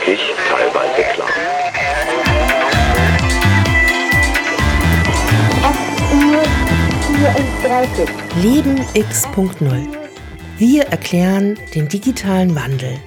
wirklich teilweise klar. Leben X.0. Wir erklären den digitalen Wandel.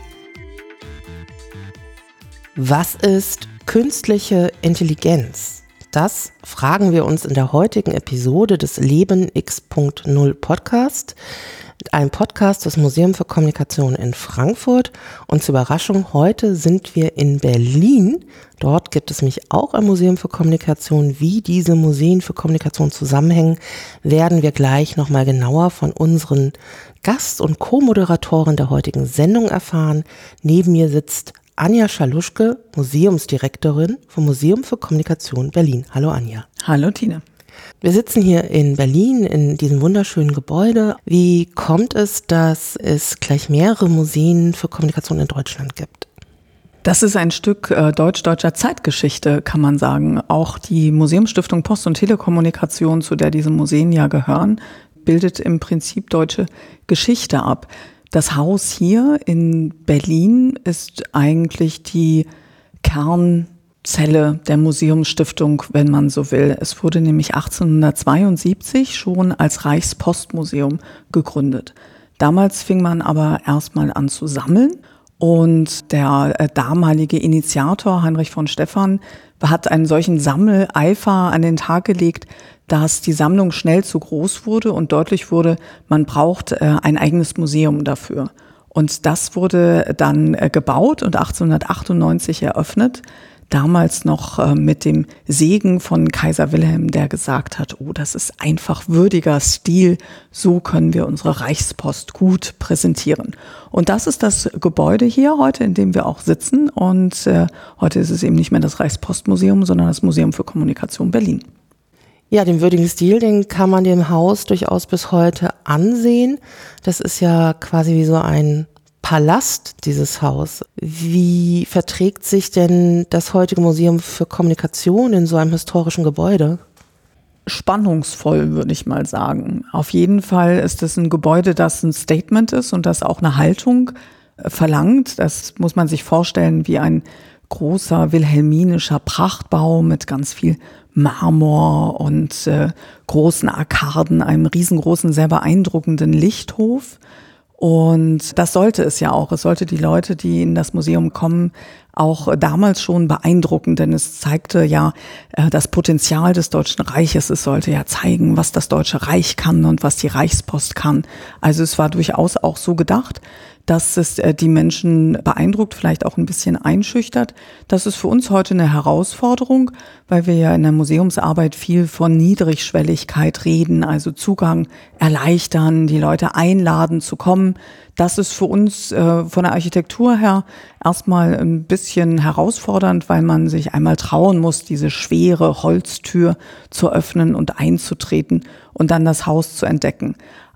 Was ist künstliche Intelligenz? Das fragen wir uns in der heutigen Episode des Leben X.0 Podcast. Ein Podcast des Museums für Kommunikation in Frankfurt. Und zur Überraschung, heute sind wir in Berlin. Dort gibt es nämlich auch ein Museum für Kommunikation. Wie diese Museen für Kommunikation zusammenhängen, werden wir gleich nochmal genauer von unseren Gast- und Co-Moderatoren der heutigen Sendung erfahren. Neben mir sitzt Anja Schaluschke, Museumsdirektorin vom Museum für Kommunikation Berlin. Hallo Anja. Hallo Tine. Wir sitzen hier in Berlin in diesem wunderschönen Gebäude. Wie kommt es, dass es gleich mehrere Museen für Kommunikation in Deutschland gibt? Das ist ein Stück deutscher Zeitgeschichte, kann man sagen. Auch die Museumsstiftung Post- und Telekommunikation, zu der diese Museen ja gehören, bildet im Prinzip deutsche Geschichte ab. Das Haus hier in Berlin ist eigentlich die Kernzelle der Museumsstiftung, wenn man so will. Es wurde nämlich 1872 schon als Reichspostmuseum gegründet. Damals fing man aber erstmal an zu sammeln und der damalige Initiator Heinrich von Stephan hat einen solchen Sammeleifer an den Tag gelegt, dass die Sammlung schnell zu groß wurde und deutlich wurde, man braucht ein eigenes Museum dafür. Und das wurde dann gebaut und 1898 eröffnet. Damals noch mit dem Segen von Kaiser Wilhelm, der gesagt hat, oh, das ist einfach würdiger Stil, so können wir unsere Reichspost gut präsentieren. Und das ist das Gebäude hier heute, in dem wir auch sitzen. Und heute ist es eben nicht mehr das Reichspostmuseum, sondern das Museum für Kommunikation Berlin. Ja, den würdigen Stil, den kann man dem Haus durchaus bis heute ansehen. Das ist ja quasi wie so ein Palast, dieses Haus. Wie verträgt sich denn das heutige Museum für Kommunikation in so einem historischen Gebäude? Spannungsvoll, würde ich mal sagen. Auf jeden Fall ist es ein Gebäude, das ein Statement ist und das auch eine Haltung verlangt. Das muss man sich vorstellen wie ein großer wilhelminischer Prachtbau mit ganz viel Marmor und großen Arkaden, einem riesengroßen, sehr beeindruckenden Lichthof. Und das sollte es ja auch. Es sollte die Leute, die in das Museum kommen, auch damals schon beeindrucken, denn es zeigte ja das Potenzial des Deutschen Reiches. Es sollte ja zeigen, was das Deutsche Reich kann und was die Reichspost kann. Also es war durchaus auch so gedacht, dass es die Menschen beeindruckt, vielleicht auch ein bisschen einschüchtert. Das ist für uns heute eine Herausforderung, weil wir ja in der Museumsarbeit viel von Niedrigschwelligkeit reden, also Zugang erleichtern, die Leute einladen zu kommen. Das ist für uns von der Architektur her erstmal ein bisschen herausfordernd, weil man sich einmal trauen muss, diese schwere Holztür zu öffnen und einzutreten und dann das Haus zu entdecken.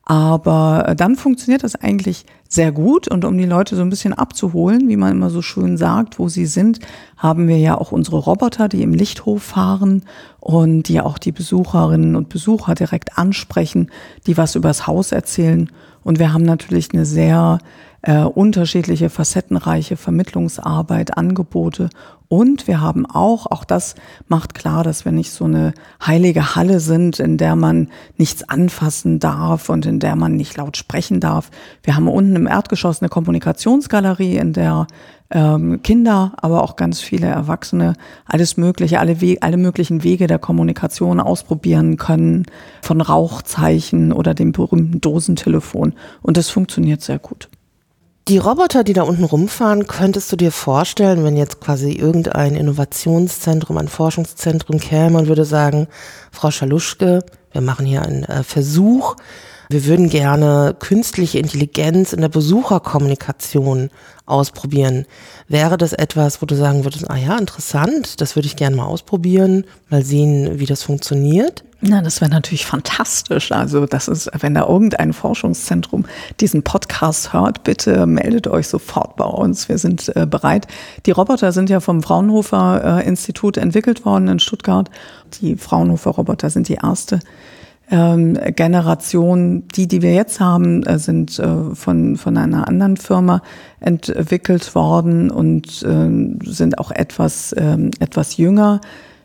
Aber dann funktioniert das eigentlich sehr gut und um die Leute so ein bisschen abzuholen, wie man immer so schön sagt, wo sie sind, haben wir ja auch unsere Roboter, die im Lichthof fahren und die auch die Besucherinnen und Besucher direkt ansprechen, die was übers Haus erzählen. Und wir haben natürlich eine sehr unterschiedliche, facettenreiche Vermittlungsarbeit, Angebote. Und wir haben auch das macht klar, dass wir nicht so eine heilige Halle sind, in der man nichts anfassen darf und in der man nicht laut sprechen darf. Wir haben unten im Erdgeschoss eine Kommunikationsgalerie, in der Kinder, aber auch ganz viele Erwachsene alles Mögliche, alle möglichen Wege der Kommunikation ausprobieren können, von Rauchzeichen oder dem berühmten Dosentelefon. Und das funktioniert sehr gut. Die Roboter, die da unten rumfahren, könntest du dir vorstellen, wenn jetzt quasi irgendein Innovationszentrum, ein Forschungszentrum käme und würde sagen, Frau Schaluschke, wir machen hier einen Versuch, wir würden gerne künstliche Intelligenz in der Besucherkommunikation ausprobieren. Wäre das etwas, wo du sagen würdest, ah ja, interessant, das würde ich gerne mal ausprobieren, mal sehen, wie das funktioniert? Na, das wäre natürlich fantastisch. Also das ist, wenn da irgendein Forschungszentrum diesen Podcast hört, bitte meldet euch sofort bei uns. Wir sind bereit. Die Roboter sind ja vom Fraunhofer Institut entwickelt worden in Stuttgart. Die Fraunhofer Roboter sind die erste Generation, die wir jetzt haben, sind von einer anderen Firma entwickelt worden und sind auch etwas jünger.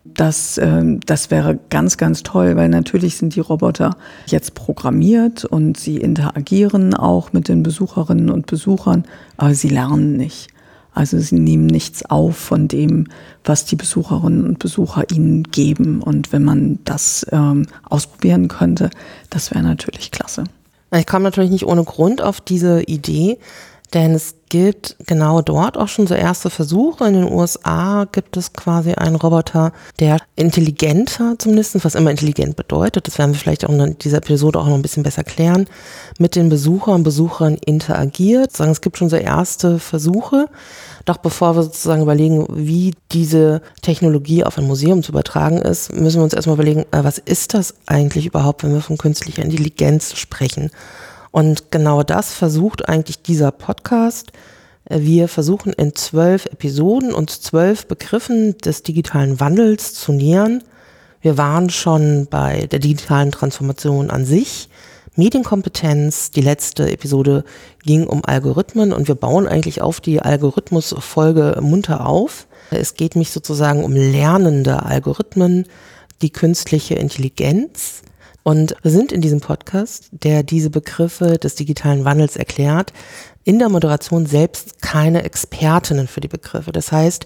Das wäre ganz, ganz toll, weil natürlich sind die Roboter jetzt programmiert und sie interagieren auch mit den Besucherinnen und Besuchern, aber sie lernen nicht. Also sie nehmen nichts auf von dem, was die Besucherinnen und Besucher ihnen geben. Und wenn man das ausprobieren könnte, das wäre natürlich klasse. Ich komme natürlich nicht ohne Grund auf diese Idee, denn es gibt genau dort auch schon so erste Versuche. In den USA gibt es quasi einen Roboter, der intelligenter zumindest, was immer intelligent bedeutet, das werden wir vielleicht auch in dieser Episode auch noch ein bisschen besser klären, mit den Besuchern und Besuchern interagiert. Es gibt schon so erste Versuche. Doch bevor wir sozusagen überlegen, wie diese Technologie auf ein Museum zu übertragen ist, müssen wir uns erstmal überlegen, was ist das eigentlich überhaupt, wenn wir von künstlicher Intelligenz sprechen? Und genau das versucht eigentlich dieser Podcast. Wir versuchen in 12 Episoden uns 12 Begriffen des digitalen Wandels zu nähern. Wir waren schon bei der digitalen Transformation an sich, Medienkompetenz. Die letzte Episode ging um Algorithmen und wir bauen eigentlich auf die Algorithmusfolge munter auf. Es geht mich sozusagen um lernende Algorithmen, die künstliche Intelligenz. Und wir sind in diesem Podcast, der diese Begriffe des digitalen Wandels erklärt, in der Moderation selbst keine Expertinnen für die Begriffe. Das heißt,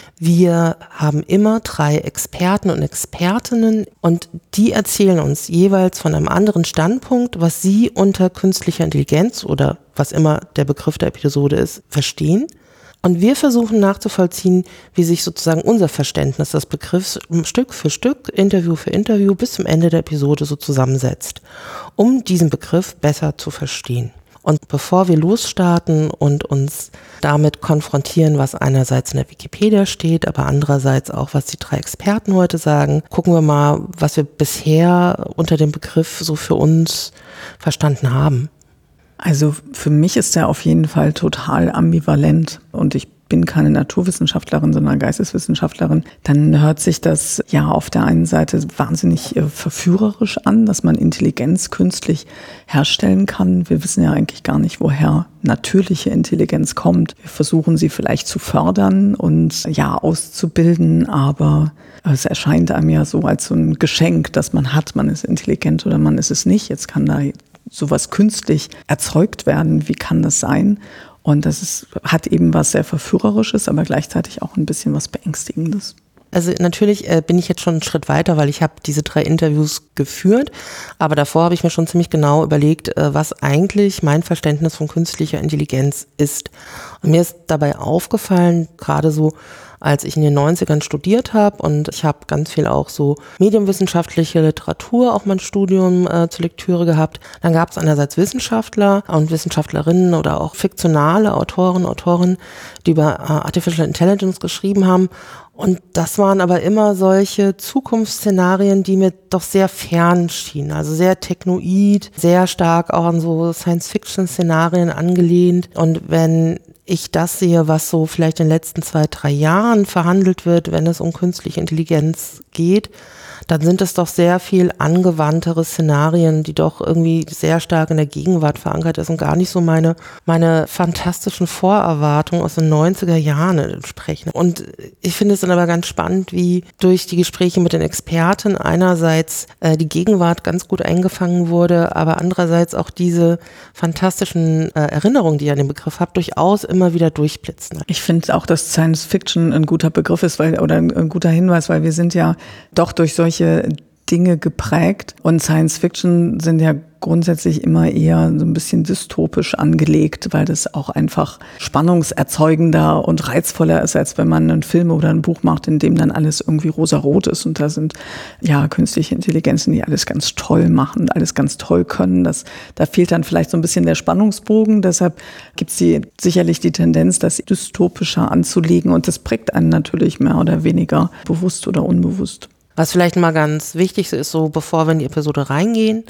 wir haben immer 3 Experten und Expertinnen und die erzählen uns jeweils von einem anderen Standpunkt, was sie unter künstlicher Intelligenz oder was immer der Begriff der Episode ist, verstehen. Und wir versuchen nachzuvollziehen, wie sich sozusagen unser Verständnis des Begriffs Stück für Stück, Interview für Interview bis zum Ende der Episode so zusammensetzt, um diesen Begriff besser zu verstehen. Und bevor wir losstarten und uns damit konfrontieren, was einerseits in der Wikipedia steht, aber andererseits auch, was die 3 Experten heute sagen, gucken wir mal, was wir bisher unter dem Begriff so für uns verstanden haben. Also für mich ist er auf jeden Fall total ambivalent und ich bin keine Naturwissenschaftlerin, sondern Geisteswissenschaftlerin. Dann hört sich das ja auf der einen Seite wahnsinnig verführerisch an, dass man Intelligenz künstlich herstellen kann. Wir wissen ja eigentlich gar nicht, woher natürliche Intelligenz kommt. Wir versuchen sie vielleicht zu fördern und ja auszubilden, aber es erscheint einem ja so als so ein Geschenk, das man hat. Man ist intelligent oder man ist es nicht. Jetzt kann da sowas künstlich erzeugt werden. Wie kann das sein? Und hat eben was sehr Verführerisches, aber gleichzeitig auch ein bisschen was Beängstigendes. Also natürlich bin ich jetzt schon einen Schritt weiter, weil ich habe diese 3 Interviews geführt, aber davor habe ich mir schon ziemlich genau überlegt, was eigentlich mein Verständnis von künstlicher Intelligenz ist. Und mir ist dabei aufgefallen, gerade so als ich in den 90ern studiert habe und ich habe ganz viel auch so medienwissenschaftliche Literatur, auch mein Studium zur Lektüre gehabt. Dann gab es einerseits Wissenschaftler und Wissenschaftlerinnen oder auch fiktionale Autoren, die über Artificial Intelligence geschrieben haben. Und das waren aber immer solche Zukunftsszenarien, die mir doch sehr fern schienen, also sehr technoid, sehr stark auch an so Science-Fiction-Szenarien angelehnt. Und wenn ich das sehe, was so vielleicht in den letzten 2-3 Jahren verhandelt wird, wenn es um künstliche Intelligenz geht, dann sind es doch sehr viel angewandtere Szenarien, die doch irgendwie sehr stark in der Gegenwart verankert ist und gar nicht so meine fantastischen Vorerwartungen aus den 90er Jahren entsprechen. Und ich finde es dann aber ganz spannend, wie durch die Gespräche mit den Experten einerseits die Gegenwart ganz gut eingefangen wurde, aber andererseits auch diese fantastischen Erinnerungen, die ich an den Begriff habe, durchaus immer wieder durchblitzen. Ich finde auch, dass Science Fiction ein guter Begriff ist, oder ein guter Hinweis, weil wir sind ja doch durch solche Dinge geprägt und Science Fiction sind ja grundsätzlich immer eher so ein bisschen dystopisch angelegt, weil das auch einfach spannungserzeugender und reizvoller ist, als wenn man einen Film oder ein Buch macht, in dem dann alles irgendwie rosarot ist und da sind ja künstliche Intelligenzen, die alles ganz toll machen, alles ganz toll können. Da fehlt dann vielleicht so ein bisschen der Spannungsbogen, deshalb gibt es sicherlich die Tendenz, das dystopischer anzulegen und das prägt einen natürlich mehr oder weniger bewusst oder unbewusst. Was vielleicht mal ganz wichtig ist, so bevor wir in die Episode reingehen,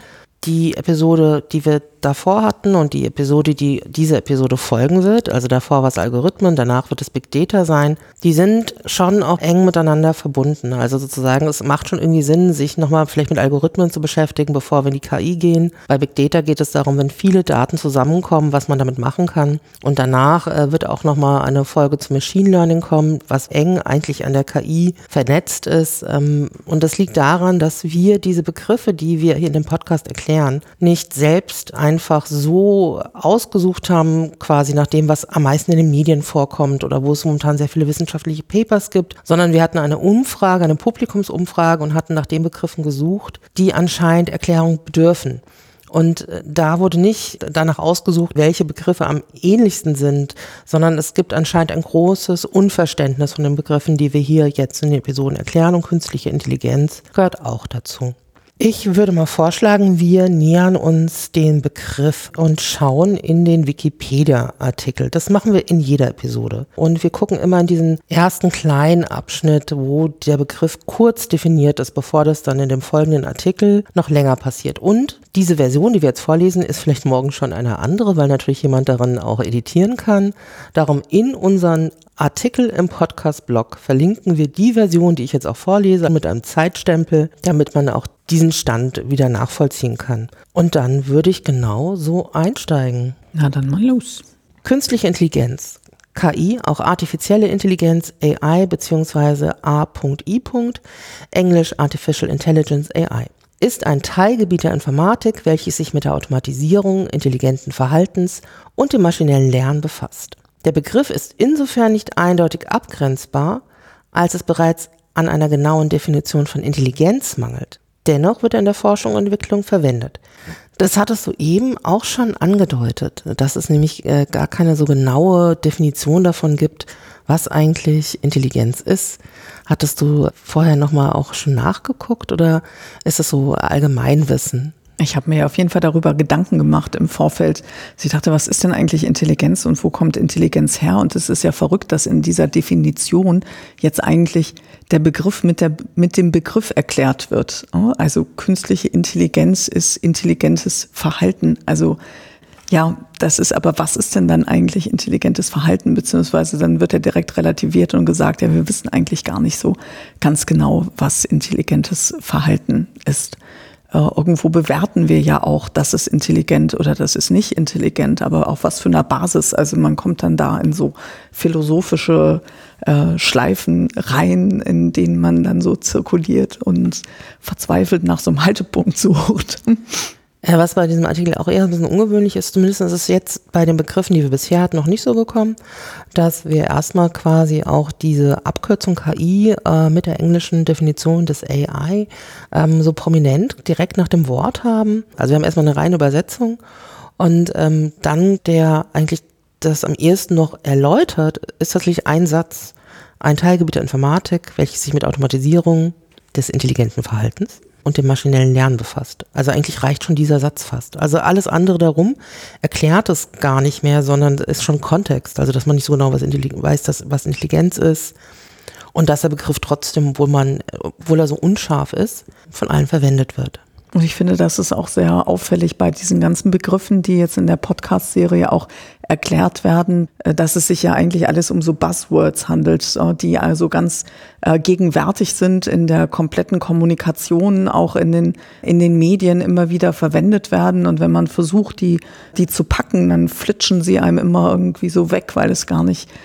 die Episode, die wir davor hatten und die Episode, die diese Episode folgen wird, also davor war es Algorithmen, danach wird es Big Data sein, die sind schon auch eng miteinander verbunden. Also sozusagen, es macht schon irgendwie Sinn, sich nochmal vielleicht mit Algorithmen zu beschäftigen, bevor wir in die KI gehen. Bei Big Data geht es darum, wenn viele Daten zusammenkommen, was man damit machen kann. Und danach wird auch nochmal eine Folge zu Machine Learning kommen, was eng eigentlich an der KI vernetzt ist. Und das liegt daran, dass wir diese Begriffe, die wir hier in dem Podcast erklären, nicht selbst einfach so ausgesucht haben, quasi nach dem, was am meisten in den Medien vorkommt oder wo es momentan sehr viele wissenschaftliche Papers gibt, sondern wir hatten eine Umfrage, eine Publikumsumfrage und hatten nach den Begriffen gesucht, die anscheinend Erklärung bedürfen. Und da wurde nicht danach ausgesucht, welche Begriffe am ähnlichsten sind, sondern es gibt anscheinend ein großes Unverständnis von den Begriffen, die wir hier jetzt in den Episoden erklären, und künstliche Intelligenz gehört auch dazu. Ich würde mal vorschlagen, wir nähern uns den Begriff und schauen in den Wikipedia-Artikel. Das machen wir in jeder Episode. Und wir gucken immer in diesen ersten kleinen Abschnitt, wo der Begriff kurz definiert ist, bevor das dann in dem folgenden Artikel noch länger passiert. Und diese Version, die wir jetzt vorlesen, ist vielleicht morgen schon eine andere, weil natürlich jemand darin auch editieren kann. Darum in unseren Artikel im Podcast-Blog verlinken wir die Version, die ich jetzt auch vorlese, mit einem Zeitstempel, damit man auch diesen Stand wieder nachvollziehen kann. Und dann würde ich genau so einsteigen. Na dann mal los. Künstliche Intelligenz. KI, auch artifizielle Intelligenz, AI bzw. A.I. Englisch Artificial Intelligence AI. Ist ein Teilgebiet der Informatik, welches sich mit der Automatisierung intelligenten Verhaltens und dem maschinellen Lernen befasst. Der Begriff ist insofern nicht eindeutig abgrenzbar, als es bereits an einer genauen Definition von Intelligenz mangelt. Dennoch wird er in der Forschung und Entwicklung verwendet. Das hattest du eben auch schon angedeutet, dass es nämlich gar keine so genaue Definition davon gibt, was eigentlich Intelligenz ist. Hattest du vorher nochmal auch schon nachgeguckt oder ist es so Allgemeinwissen? Ich habe mir auf jeden Fall darüber Gedanken gemacht im Vorfeld. Ich dachte, was ist denn eigentlich Intelligenz und wo kommt Intelligenz her? Und es ist ja verrückt, dass in dieser Definition jetzt eigentlich der Begriff mit dem Begriff erklärt wird. Also künstliche Intelligenz ist intelligentes Verhalten. Also ja, das ist aber, was ist denn dann eigentlich intelligentes Verhalten? Beziehungsweise dann wird ja direkt relativiert und gesagt, ja, wir wissen eigentlich gar nicht so ganz genau, was intelligentes Verhalten ist. Irgendwo bewerten wir ja auch, das ist intelligent oder das ist nicht intelligent, aber auf was für einer Basis. Also man kommt dann da in so philosophische Schleifen rein, in denen man dann so zirkuliert und verzweifelt nach so einem Haltepunkt sucht. Ja, was bei diesem Artikel auch eher ein bisschen ungewöhnlich ist, zumindest ist es jetzt bei den Begriffen, die wir bisher hatten, noch nicht so gekommen, dass wir erstmal quasi auch diese Abkürzung KI mit der englischen Definition des AI so prominent direkt nach dem Wort haben. Also wir haben erstmal eine reine Übersetzung und dann der eigentlich das am ehesten noch erläutert, ist tatsächlich ein Satz, ein Teilgebiet der Informatik, welches sich mit Automatisierung des intelligenten Verhaltens und dem maschinellen Lernen befasst. Also eigentlich reicht schon dieser Satz fast. Also alles andere darum erklärt es gar nicht mehr, sondern ist schon Kontext. Also dass man nicht so genau weiß, was Intelligenz ist und dass der Begriff trotzdem, obwohl er so unscharf ist, von allen verwendet wird. Und ich finde, das ist auch sehr auffällig bei diesen ganzen Begriffen, die jetzt in der Podcast-Serie auch erklärt werden, dass es sich ja eigentlich alles um so Buzzwords handelt, die also ganz gegenwärtig sind in der kompletten Kommunikation, auch in den Medien immer wieder verwendet werden. Und wenn man versucht, die zu packen, dann flitschen sie einem immer irgendwie so weg, weil es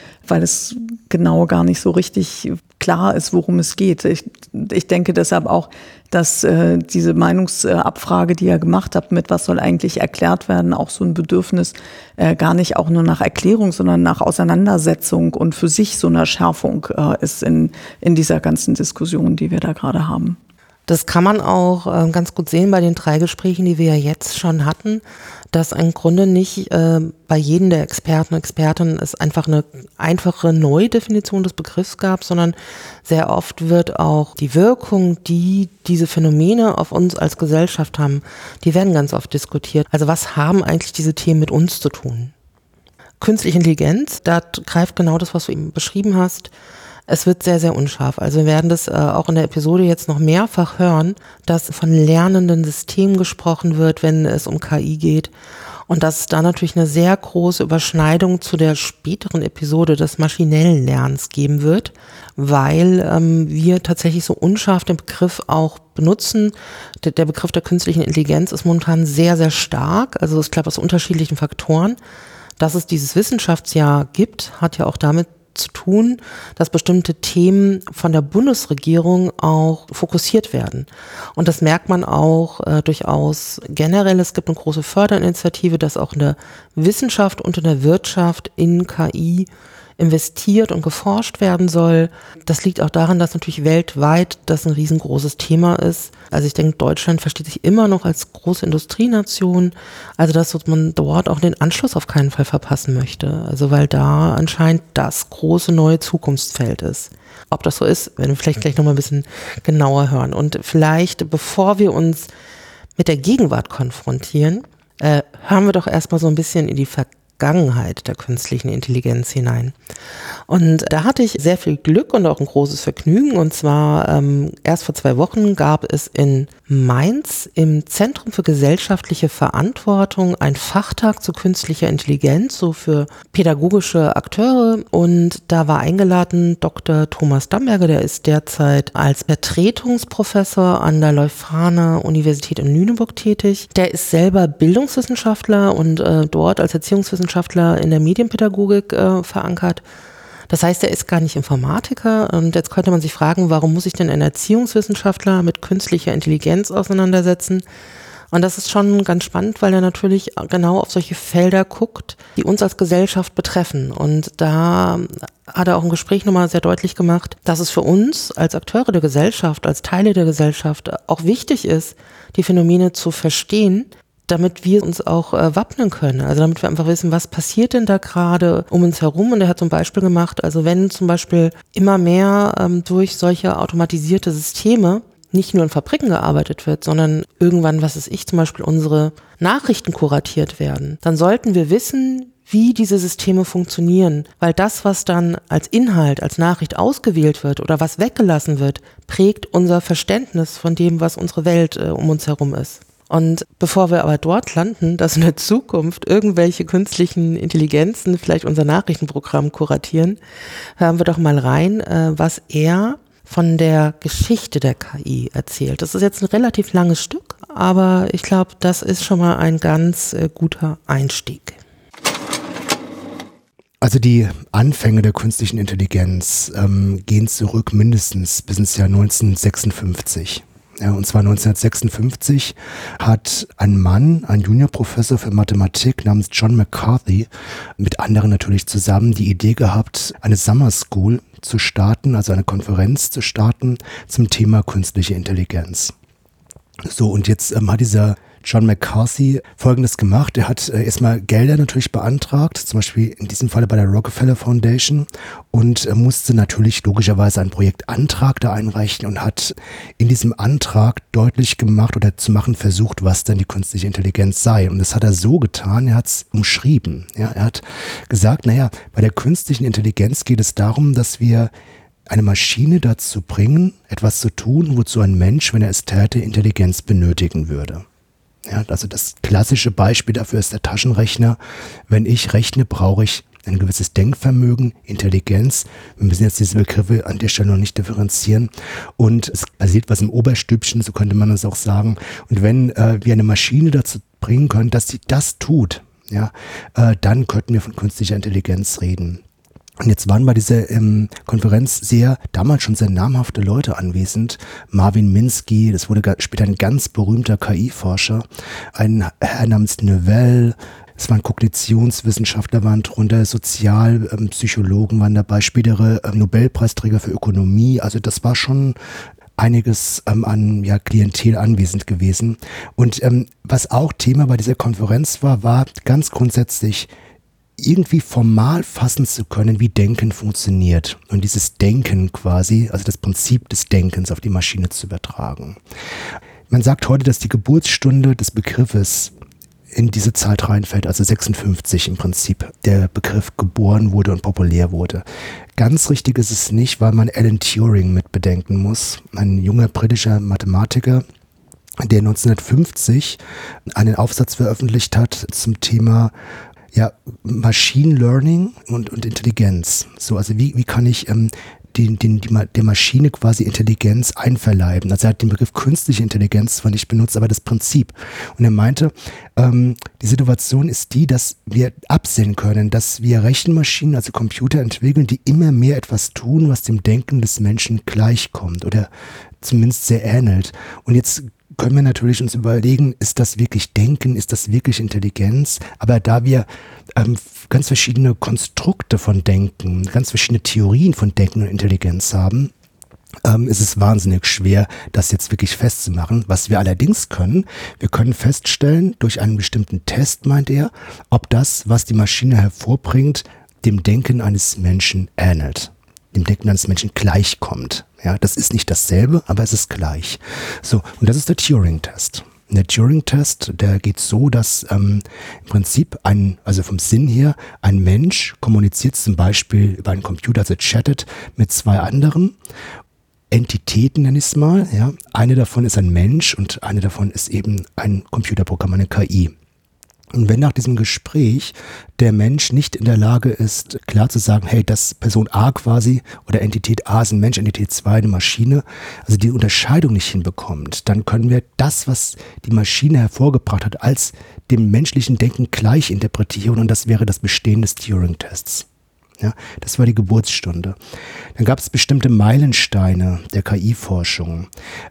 genau gar nicht so richtig klar ist, worum es geht. Ich denke deshalb auch, dass diese Meinungsabfrage, die ihr gemacht habt, mit was soll eigentlich erklärt werden, auch so ein Bedürfnis gar nicht auch nur nach Erklärung, sondern nach Auseinandersetzung und für sich so einer Schärfung ist in dieser ganzen Diskussion, die wir da gerade haben. Das kann man auch ganz gut sehen bei den 3 Gesprächen, die wir ja jetzt schon hatten, dass im Grunde nicht bei jedem der Experten und Expertinnen es einfach eine einfache Neudefinition des Begriffs gab, sondern sehr oft wird auch die Wirkung, die diese Phänomene auf uns als Gesellschaft haben, die werden ganz oft diskutiert. Also was haben eigentlich diese Themen mit uns zu tun? Künstliche Intelligenz, da greift genau das, was du eben beschrieben hast, Es wird sehr, sehr unscharf. Also wir werden das auch in der Episode jetzt noch mehrfach hören, dass von lernenden Systemen gesprochen wird, wenn es um KI geht. Und dass es da natürlich eine sehr große Überschneidung zu der späteren Episode des maschinellen Lernens geben wird, weil wir tatsächlich so unscharf den Begriff auch benutzen. Der Begriff der künstlichen Intelligenz ist momentan sehr, sehr stark. Also es klappt aus unterschiedlichen Faktoren. Dass es dieses Wissenschaftsjahr gibt, hat ja auch damit zu tun, dass bestimmte Themen von der Bundesregierung auch fokussiert werden. Und das merkt man auch durchaus generell. Es gibt eine große Förderinitiative, dass auch in der Wissenschaft und in der Wirtschaft in KI investiert und geforscht werden soll. Das liegt auch daran, dass natürlich weltweit das ein riesengroßes Thema ist. Also ich denke, Deutschland versteht sich immer noch als große Industrienation. Also dass man dort auch den Anschluss auf keinen Fall verpassen möchte. Also weil da anscheinend das große neue Zukunftsfeld ist. Ob das so ist, werden wir vielleicht gleich nochmal ein bisschen genauer hören. Und vielleicht, bevor wir uns mit der Gegenwart konfrontieren, hören wir doch erstmal so ein bisschen in die Vergangenheit der künstlichen Intelligenz hinein. Und da hatte ich sehr viel Glück und auch ein großes Vergnügen. Und zwar erst vor 2 Wochen gab es in Mainz im Zentrum für gesellschaftliche Verantwortung einen Fachtag zu künstlicher Intelligenz, so für pädagogische Akteure. Und da war eingeladen Dr. Thomas Damberger, der ist derzeit als Vertretungsprofessor an der Leuphana Universität in Lüneburg tätig. Der ist selber Bildungswissenschaftler und dort als Erziehungswissenschaftler in der Medienpädagogik verankert. Das heißt, er ist gar nicht Informatiker und jetzt könnte man sich fragen, warum muss sich denn ein Erziehungswissenschaftler mit künstlicher Intelligenz auseinandersetzen? Und das ist schon ganz spannend, weil er natürlich genau auf solche Felder guckt, die uns als Gesellschaft betreffen. Und da hat er auch im Gespräch nochmal sehr deutlich gemacht, dass es für uns als Akteure der Gesellschaft, als Teile der Gesellschaft auch wichtig ist, die Phänomene zu verstehen, damit wir uns auch wappnen können. Also damit wir einfach wissen, was passiert denn da gerade um uns herum. Und er hat zum Beispiel gemacht, also wenn zum Beispiel immer mehr durch solche automatisierte Systeme nicht nur in Fabriken gearbeitet wird, sondern irgendwann, was weiß ich, zum Beispiel unsere Nachrichten kuratiert werden, dann sollten wir wissen, wie diese Systeme funktionieren. Weil das, was dann als Inhalt, als Nachricht ausgewählt wird oder was weggelassen wird, prägt unser Verständnis von dem, was unsere Welt um uns herum ist. Und bevor wir aber dort landen, dass in der Zukunft irgendwelche künstlichen Intelligenzen vielleicht unser Nachrichtenprogramm kuratieren, hören wir doch mal rein, was er von der Geschichte der KI erzählt. Das ist jetzt ein relativ langes Stück, aber ich glaube, das ist schon mal ein ganz guter Einstieg. Also die Anfänge der künstlichen Intelligenz gehen zurück mindestens bis ins Jahr 1956. Ja, und zwar 1956 hat ein Mann, ein Juniorprofessor für Mathematik namens John McCarthy, mit anderen natürlich zusammen die Idee gehabt, eine Summer School zu starten, also eine Konferenz zu starten zum Thema künstliche Intelligenz. So, und jetzt hat dieser John McCarthy Folgendes gemacht. Er hat erstmal Gelder natürlich beantragt, zum Beispiel in diesem Falle bei der Rockefeller Foundation, und musste natürlich logischerweise einen Projektantrag da einreichen und hat in diesem Antrag deutlich gemacht oder zu machen versucht, was denn die künstliche Intelligenz sei. Und das hat er so getan, er hat es umschrieben. Ja, er hat gesagt, naja, bei der künstlichen Intelligenz geht es darum, dass wir eine Maschine dazu bringen, etwas zu tun, wozu ein Mensch, wenn er es täte, Intelligenz benötigen würde. Ja, also das klassische Beispiel dafür ist der Taschenrechner. Wenn ich rechne, brauche ich ein gewisses Denkvermögen, Intelligenz. Wir müssen jetzt diese Begriffe an der Stelle noch nicht differenzieren. Und es passiert was im Oberstübchen, so könnte man es auch sagen. Und wenn wir eine Maschine dazu bringen können, dass sie das tut, ja, dann könnten wir von künstlicher Intelligenz reden. Und jetzt waren bei dieser Konferenz damals schon sehr namhafte Leute anwesend. Marvin Minsky, das wurde später ein ganz berühmter KI-Forscher. Ein Herr namens Novell, es waren Kognitionswissenschaftler, waren drunter, Sozialpsychologen waren dabei, spätere Nobelpreisträger für Ökonomie. Also das war schon einiges an Klientel anwesend gewesen. Und was auch Thema bei dieser Konferenz war ganz grundsätzlich, irgendwie formal fassen zu können, wie Denken funktioniert und dieses Denken quasi, also das Prinzip des Denkens auf die Maschine zu übertragen. Man sagt heute, dass die Geburtsstunde des Begriffes in diese Zeit reinfällt, also 56 im Prinzip, der Begriff geboren wurde und populär wurde. Ganz richtig ist es nicht, weil man Alan Turing mit bedenken muss, ein junger britischer Mathematiker, der 1950 einen Aufsatz veröffentlicht hat zum Thema Machine Learning und Intelligenz. So, also wie kann ich der Maschine quasi Intelligenz einverleiben. Also er hat den Begriff künstliche Intelligenz zwar nicht benutzt, aber das Prinzip. Und er meinte, die Situation ist die, dass wir absehen können, dass wir Rechenmaschinen, also Computer entwickeln, die immer mehr etwas tun, was dem Denken des Menschen gleichkommt oder zumindest sehr ähnelt. Und jetzt können wir natürlich uns überlegen, ist das wirklich Denken, ist das wirklich Intelligenz? Aber da wir ganz verschiedene Konstrukte von Denken, ganz verschiedene Theorien von Denken und Intelligenz haben, ist es wahnsinnig schwer, das jetzt wirklich festzumachen. Was wir allerdings können, wir können feststellen, durch einen bestimmten Test, meint er, ob das, was die Maschine hervorbringt, dem Denken eines Menschen ähnelt, dem Denken eines Menschen gleichkommt. Ja, das ist nicht dasselbe, aber es ist gleich. So, und das ist der Turing-Test. Der Turing-Test, der geht so, dass im Prinzip also vom Sinn her, ein Mensch kommuniziert zum Beispiel über einen Computer, also chattet mit zwei anderen Entitäten, nenne ich es mal. Ja. Eine davon ist ein Mensch und eine davon ist eben ein Computerprogramm, eine KI. Und wenn nach diesem Gespräch der Mensch nicht in der Lage ist, klar zu sagen, hey, das Person A quasi oder Entität A ist ein Mensch, Entität 2 eine Maschine, also die Unterscheidung nicht hinbekommt, dann können wir das, was die Maschine hervorgebracht hat, als dem menschlichen Denken gleich interpretieren und das wäre das Bestehen des Turing-Tests. Ja, das war die Geburtsstunde. Dann gab es bestimmte Meilensteine der KI-Forschung.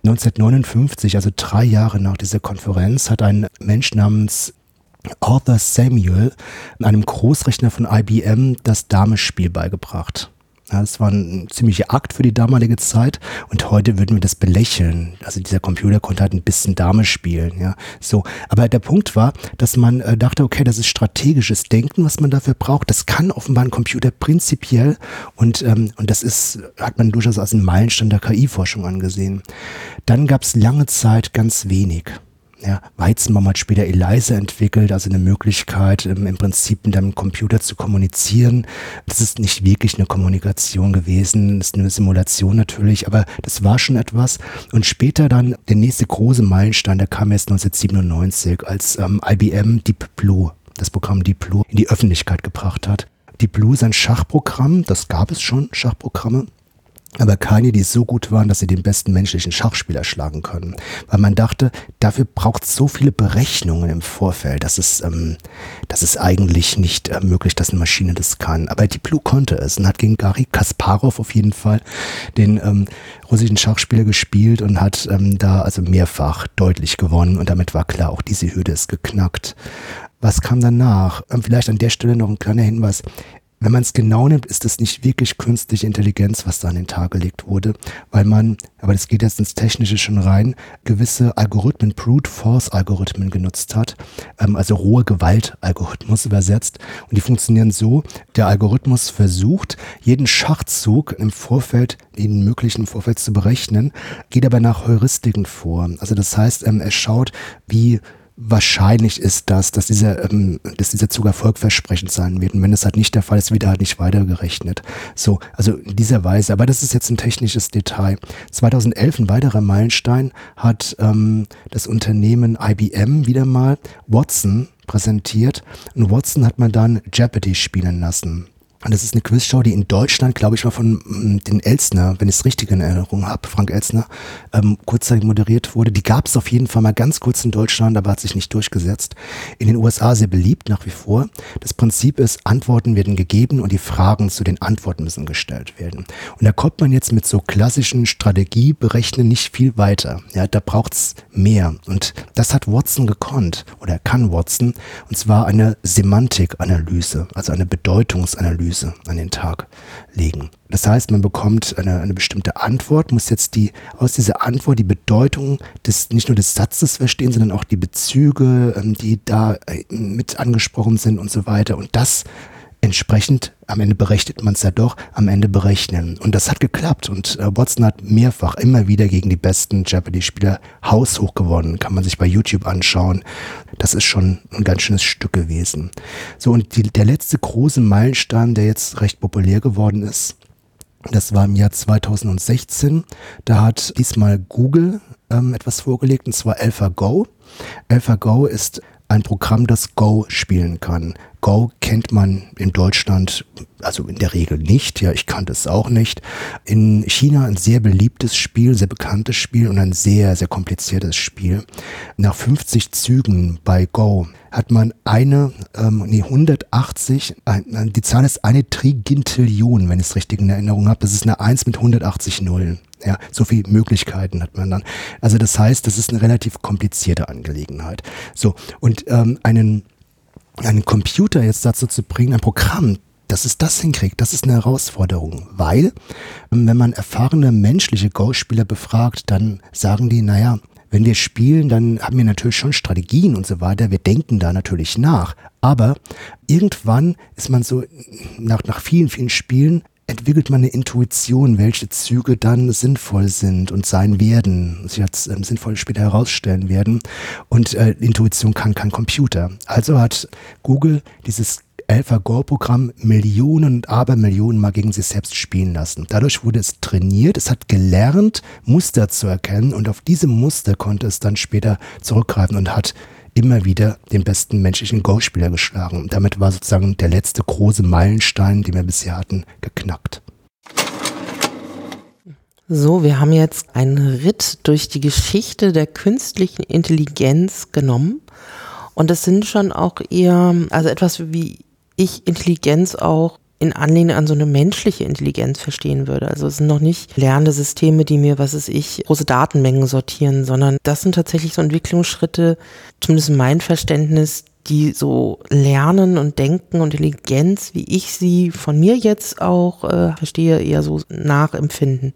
1959, also 3 Jahre nach dieser Konferenz, hat ein Mensch namens Arthur Samuel einem Großrechner von IBM das Damespiel beigebracht. Ja, das war ein ziemlicher Akt für die damalige Zeit und heute würden wir das belächeln. Also dieser Computer konnte halt ein bisschen Dame spielen. Ja, so. Aber der Punkt war, dass man dachte, okay, das ist strategisches Denken, was man dafür braucht. Das kann offenbar ein Computer prinzipiell und das hat man durchaus als einen Meilenstein der KI-Forschung angesehen. Dann gab es lange Zeit ganz wenig. Ja, Weizenbaum hat später ELIZA entwickelt, also eine Möglichkeit, im Prinzip mit einem Computer zu kommunizieren. Das ist nicht wirklich eine Kommunikation gewesen, das ist eine Simulation natürlich, aber das war schon etwas. Und später dann der nächste große Meilenstein, der kam erst 1997, als IBM Deep Blue, das Programm Deep Blue, in die Öffentlichkeit gebracht hat. Deep Blue ist ein Schachprogramm, das gab es schon, Schachprogramme. Aber keine, die so gut waren, dass sie den besten menschlichen Schachspieler schlagen können. Weil man dachte, dafür braucht es so viele Berechnungen im Vorfeld, dass es eigentlich nicht möglich, dass eine Maschine das kann. Aber Deep Blue konnte es und hat gegen Garry Kasparov auf jeden Fall den russischen Schachspieler gespielt und hat da also mehrfach deutlich gewonnen. Und damit war klar, auch diese Hürde ist geknackt. Was kam danach? Vielleicht an der Stelle noch ein kleiner Hinweis. Wenn man es genau nimmt, ist es nicht wirklich künstliche Intelligenz, was da an den Tag gelegt wurde, weil man, aber das geht jetzt ins Technische schon rein, gewisse Algorithmen, Brute-Force-Algorithmen genutzt hat, also rohe Gewalt-Algorithmus übersetzt. Und die funktionieren so, der Algorithmus versucht, jeden Schachzug im Vorfeld, den möglichen Vorfeld zu berechnen, geht aber nach Heuristiken vor. Also das heißt, er schaut, wie wahrscheinlich ist das, dass dieser Zug erfolgversprechend sein wird. Und wenn das halt nicht der Fall ist, wird er halt nicht weitergerechnet. So, also in dieser Weise. Aber das ist jetzt ein technisches Detail. 2011, ein weiterer Meilenstein, hat das Unternehmen IBM wieder mal Watson präsentiert. Und Watson hat man dann Jeopardy spielen lassen. Und das ist eine Quizshow, die in Deutschland, glaube ich, mal von den Elstner, wenn ich es richtig in Erinnerung habe, Frank Elstner, kurzzeitig moderiert wurde. Die gab es auf jeden Fall mal ganz kurz in Deutschland, aber hat sich nicht durchgesetzt. In den USA sehr beliebt nach wie vor. Das Prinzip ist, Antworten werden gegeben und die Fragen zu den Antworten müssen gestellt werden. Und da kommt man jetzt mit so klassischen Strategieberechnen nicht viel weiter. Ja, da braucht's mehr. Und das hat Watson gekonnt oder kann Watson. Und zwar eine Semantikanalyse, also eine Bedeutungsanalyse an den Tag legen. Das heißt, man bekommt eine bestimmte Antwort, muss jetzt aus dieser Antwort die Bedeutung nicht nur des Satzes verstehen, sondern auch die Bezüge, die da mit angesprochen sind und so weiter. Und das entsprechend, am Ende berechnet man es ja doch, am Ende berechnen. Und das hat geklappt. Und Watson hat mehrfach immer wieder gegen die besten Jeopardy-Spieler haushoch gewonnen. Kann man sich bei YouTube anschauen. Das ist schon ein ganz schönes Stück gewesen. So, und der letzte große Meilenstein, der jetzt recht populär geworden ist, das war im Jahr 2016. Da hat diesmal Google etwas vorgelegt, und zwar AlphaGo. AlphaGo ist ein Programm, das Go spielen kann. Go kennt man in Deutschland also in der Regel nicht. Ja, ich kannte es auch nicht. In China ein sehr beliebtes Spiel, sehr bekanntes Spiel und ein sehr, sehr kompliziertes Spiel. Nach 50 Zügen bei Go hat man 180, die Zahl ist 1 Trigintillion, wenn ich es richtig in Erinnerung habe. Das ist eine 1 mit 180 Nullen. Ja, so viele Möglichkeiten hat man dann. Also das heißt, das ist eine relativ komplizierte Angelegenheit. So, und einen Computer jetzt dazu zu bringen, ein Programm, dass es das hinkriegt, das ist eine Herausforderung, weil wenn man erfahrene menschliche Go-Spieler befragt, dann sagen die, naja, wenn wir spielen, dann haben wir natürlich schon Strategien und so weiter, wir denken da natürlich nach, aber irgendwann ist man so, nach vielen, vielen Spielen, entwickelt man eine Intuition, welche Züge dann sinnvoll sind und sein werden, sich als sinnvoll später herausstellen werden. Und Intuition kann kein Computer. Also hat Google dieses AlphaGo-Programm Millionen und Abermillionen Mal gegen sich selbst spielen lassen. Dadurch wurde es trainiert, es hat gelernt, Muster zu erkennen, und auf diese Muster konnte es dann später zurückgreifen und hat immer wieder den besten menschlichen Go-Spieler geschlagen. Und damit war sozusagen der letzte große Meilenstein, den wir bisher hatten, geknackt. So, wir haben jetzt einen Ritt durch die Geschichte der künstlichen Intelligenz genommen. Und das sind schon auch eher, also etwas, wie ich Intelligenz auch in Anlehnung an so eine menschliche Intelligenz verstehen würde. Also es sind noch nicht lernende Systeme, die mir, große Datenmengen sortieren, sondern das sind tatsächlich so Entwicklungsschritte, zumindest in meinem Verständnis, die so Lernen und Denken und Intelligenz, wie ich sie von mir jetzt auch verstehe, eher so nachempfinden.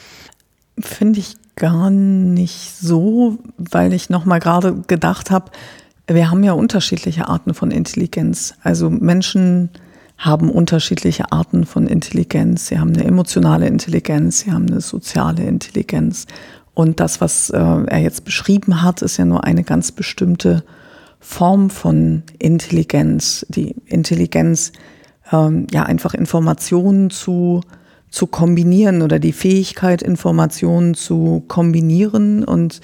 Finde ich gar nicht so, weil ich nochmal gerade gedacht habe, wir haben ja unterschiedliche Arten von Intelligenz. Also Menschen haben unterschiedliche Arten von Intelligenz. Sie haben eine emotionale Intelligenz, sie haben eine soziale Intelligenz. Und das, was er jetzt beschrieben hat, ist ja nur eine ganz bestimmte Form von Intelligenz. Die Intelligenz, einfach Informationen zu kombinieren oder die Fähigkeit, Informationen zu kombinieren. Und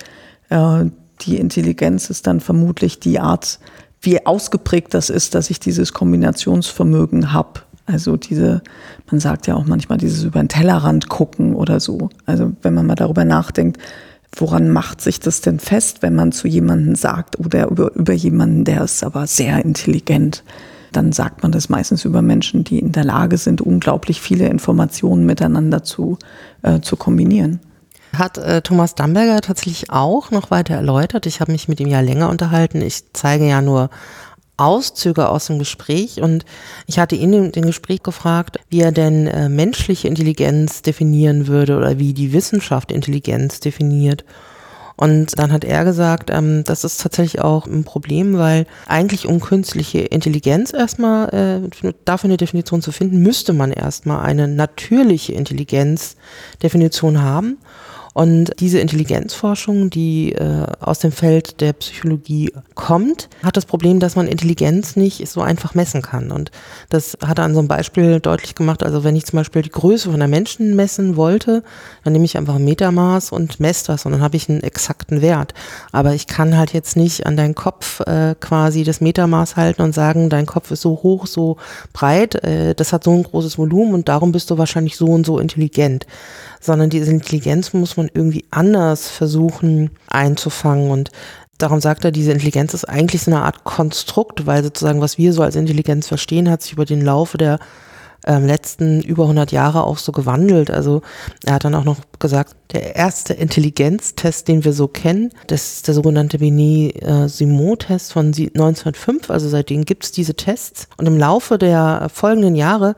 die Intelligenz ist dann vermutlich die Art, wie ausgeprägt das ist, dass ich dieses Kombinationsvermögen habe. Also man sagt ja auch manchmal dieses über den Tellerrand gucken oder so. Also wenn man mal darüber nachdenkt, woran macht sich das denn fest, wenn man zu jemandem sagt oder über jemanden, der ist aber sehr intelligent, dann sagt man das meistens über Menschen, die in der Lage sind, unglaublich viele Informationen miteinander zu kombinieren. Hat Thomas Damberger tatsächlich auch noch weiter erläutert. Ich habe mich mit ihm ja länger unterhalten. Ich zeige ja nur Auszüge aus dem Gespräch und ich hatte ihn in dem Gespräch gefragt, wie er denn menschliche Intelligenz definieren würde oder wie die Wissenschaft Intelligenz definiert. Und dann hat er gesagt, das ist tatsächlich auch ein Problem, weil eigentlich um künstliche Intelligenz erstmal dafür eine Definition zu finden, müsste man erstmal eine natürliche Intelligenzdefinition haben. Und diese Intelligenzforschung, die aus dem Feld der Psychologie kommt, hat das Problem, dass man Intelligenz nicht so einfach messen kann. Und das hat er an so einem Beispiel deutlich gemacht. Also wenn ich zum Beispiel die Größe von einem Menschen messen wollte, dann nehme ich einfach ein Metermaß und messe das und dann habe ich einen exakten Wert. Aber ich kann halt jetzt nicht an deinen Kopf quasi das Metermaß halten und sagen, dein Kopf ist so hoch, so breit, das hat so ein großes Volumen und darum bist du wahrscheinlich so und so intelligent. Sondern diese Intelligenz muss man irgendwie anders versuchen einzufangen. Und darum sagt er, diese Intelligenz ist eigentlich so eine Art Konstrukt, weil sozusagen, was wir so als Intelligenz verstehen, hat sich über den Laufe der letzten über 100 Jahre auch so gewandelt. Also er hat dann auch noch gesagt, der erste Intelligenztest, den wir so kennen, das ist der sogenannte Binet-Simon-Test von 1905. Also seitdem gibt es diese Tests. Und im Laufe der folgenden Jahre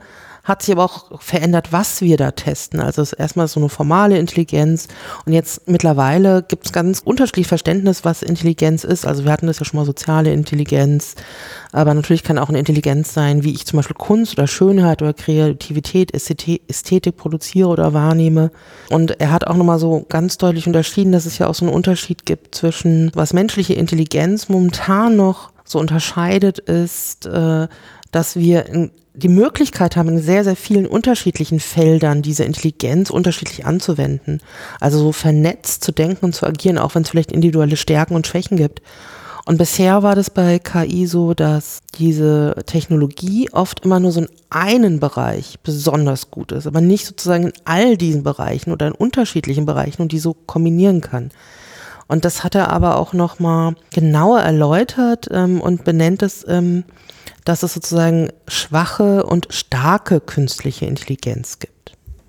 hat sich aber auch verändert, was wir da testen. Also es ist erstmal so eine formale Intelligenz und jetzt mittlerweile gibt es ganz unterschiedlich Verständnis, was Intelligenz ist. Also wir hatten das ja schon mal, soziale Intelligenz, aber natürlich kann auch eine Intelligenz sein, wie ich zum Beispiel Kunst oder Schönheit oder Kreativität, Ästhetik produziere oder wahrnehme. Und er hat auch nochmal so ganz deutlich unterschieden, dass es ja auch so einen Unterschied gibt zwischen, was menschliche Intelligenz momentan noch so unterscheidet, ist, dass wir die Möglichkeit haben, in sehr, sehr vielen unterschiedlichen Feldern diese Intelligenz unterschiedlich anzuwenden. Also so vernetzt zu denken und zu agieren, auch wenn es vielleicht individuelle Stärken und Schwächen gibt. Und bisher war das bei KI so, dass diese Technologie oft immer nur so in einen Bereich besonders gut ist, aber nicht sozusagen in all diesen Bereichen oder in unterschiedlichen Bereichen und die so kombinieren kann. Und das hat er aber auch nochmal genauer erläutert und benennt es, dass es sozusagen schwache und starke künstliche Intelligenz gibt.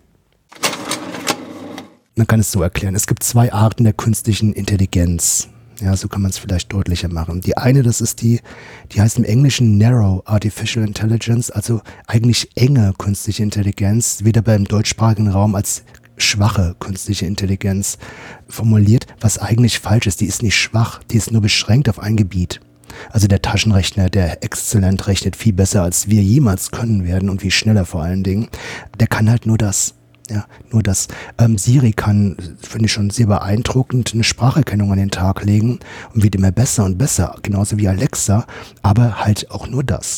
Man kann es so erklären, es gibt 2 Arten der künstlichen Intelligenz. Ja, so kann man es vielleicht deutlicher machen. Die eine, das ist die heißt im Englischen Narrow Artificial Intelligence, also eigentlich enge künstliche Intelligenz, wird aber im deutschsprachigen Raum als schwache künstliche Intelligenz formuliert, was eigentlich falsch ist. Die ist nicht schwach, die ist nur beschränkt auf ein Gebiet. Also der Taschenrechner, der exzellent rechnet, viel besser als wir jemals können werden und viel schneller vor allen Dingen, der kann halt nur das. Ja, nur das. Siri kann, finde ich schon sehr beeindruckend, eine Spracherkennung an den Tag legen und wird immer besser und besser, genauso wie Alexa, aber halt auch nur das.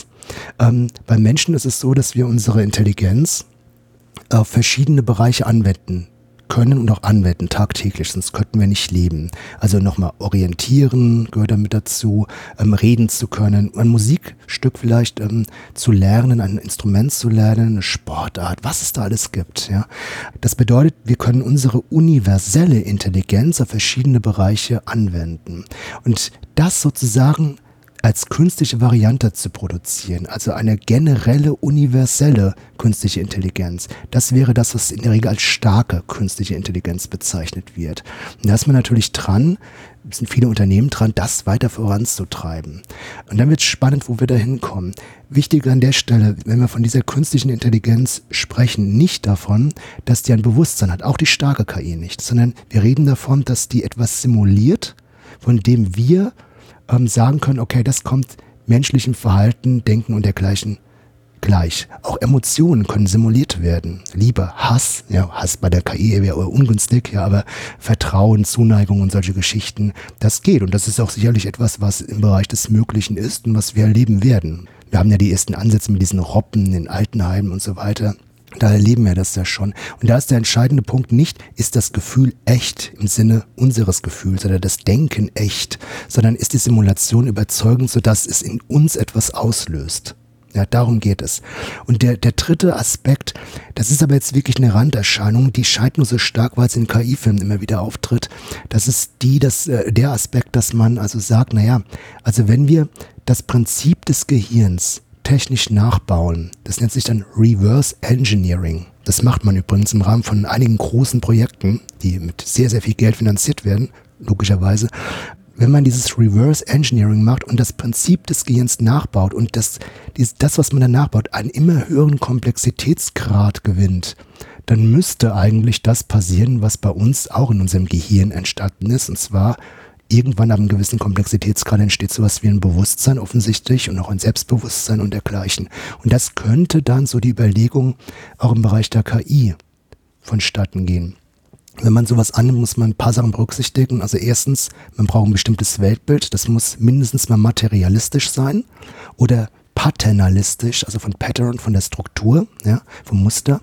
Bei Menschen ist es so, dass wir unsere Intelligenz auf verschiedene Bereiche anwenden können und auch anwenden tagtäglich, sonst könnten wir nicht leben. Also nochmal orientieren gehört damit dazu, reden zu können, ein Musikstück vielleicht zu lernen, ein Instrument zu lernen, eine Sportart, was es da alles gibt. Ja. Das bedeutet, wir können unsere universelle Intelligenz auf verschiedene Bereiche anwenden. Und das sozusagen als künstliche Variante zu produzieren, also eine generelle, universelle künstliche Intelligenz. Das wäre das, was in der Regel als starke künstliche Intelligenz bezeichnet wird. Und da ist man natürlich dran, sind viele Unternehmen dran, das weiter voranzutreiben. Und dann wird es spannend, wo wir da hinkommen. Wichtig an der Stelle, wenn wir von dieser künstlichen Intelligenz sprechen, nicht davon, dass die ein Bewusstsein hat, auch die starke KI nicht, sondern wir reden davon, dass die etwas simuliert, von dem wir sagen können, okay, das kommt menschlichem Verhalten, Denken und dergleichen gleich. Auch Emotionen können simuliert werden. Liebe, Hass, ja, Hass bei der KI wäre ungünstig, ja, aber Vertrauen, Zuneigung und solche Geschichten, das geht. Und das ist auch sicherlich etwas, was im Bereich des Möglichen ist und was wir erleben werden. Wir haben ja die ersten Ansätze mit diesen Robben in Altenheimen und so weiter. Da erleben wir das ja schon. Und da ist der entscheidende Punkt nicht, ist das Gefühl echt im Sinne unseres Gefühls oder das Denken echt, sondern ist die Simulation überzeugend, sodass es in uns etwas auslöst. Ja, darum geht es. Und der dritte Aspekt, das ist aber jetzt wirklich eine Randerscheinung, die scheint nur so stark, weil es in KI-Filmen immer wieder auftritt. Das ist der Aspekt, dass man also sagt, naja, also wenn wir das Prinzip des Gehirns technisch nachbauen. Das nennt sich dann Reverse Engineering. Das macht man übrigens im Rahmen von einigen großen Projekten, die mit sehr, sehr viel Geld finanziert werden, logischerweise. Wenn man dieses Reverse Engineering macht und das Prinzip des Gehirns nachbaut und das, was man dann nachbaut, einen immer höheren Komplexitätsgrad gewinnt, dann müsste eigentlich das passieren, was bei uns auch in unserem Gehirn entstanden ist, und zwar irgendwann ab einem gewissen Komplexitätsgrad entsteht sowas wie ein Bewusstsein offensichtlich und auch ein Selbstbewusstsein und dergleichen. Und das könnte dann so die Überlegung auch im Bereich der KI vonstatten gehen. Wenn man sowas annimmt, muss man ein paar Sachen berücksichtigen. Also erstens, man braucht ein bestimmtes Weltbild. Das muss mindestens mal materialistisch sein oder paternalistisch, also von Pattern, von der Struktur, ja, vom Muster.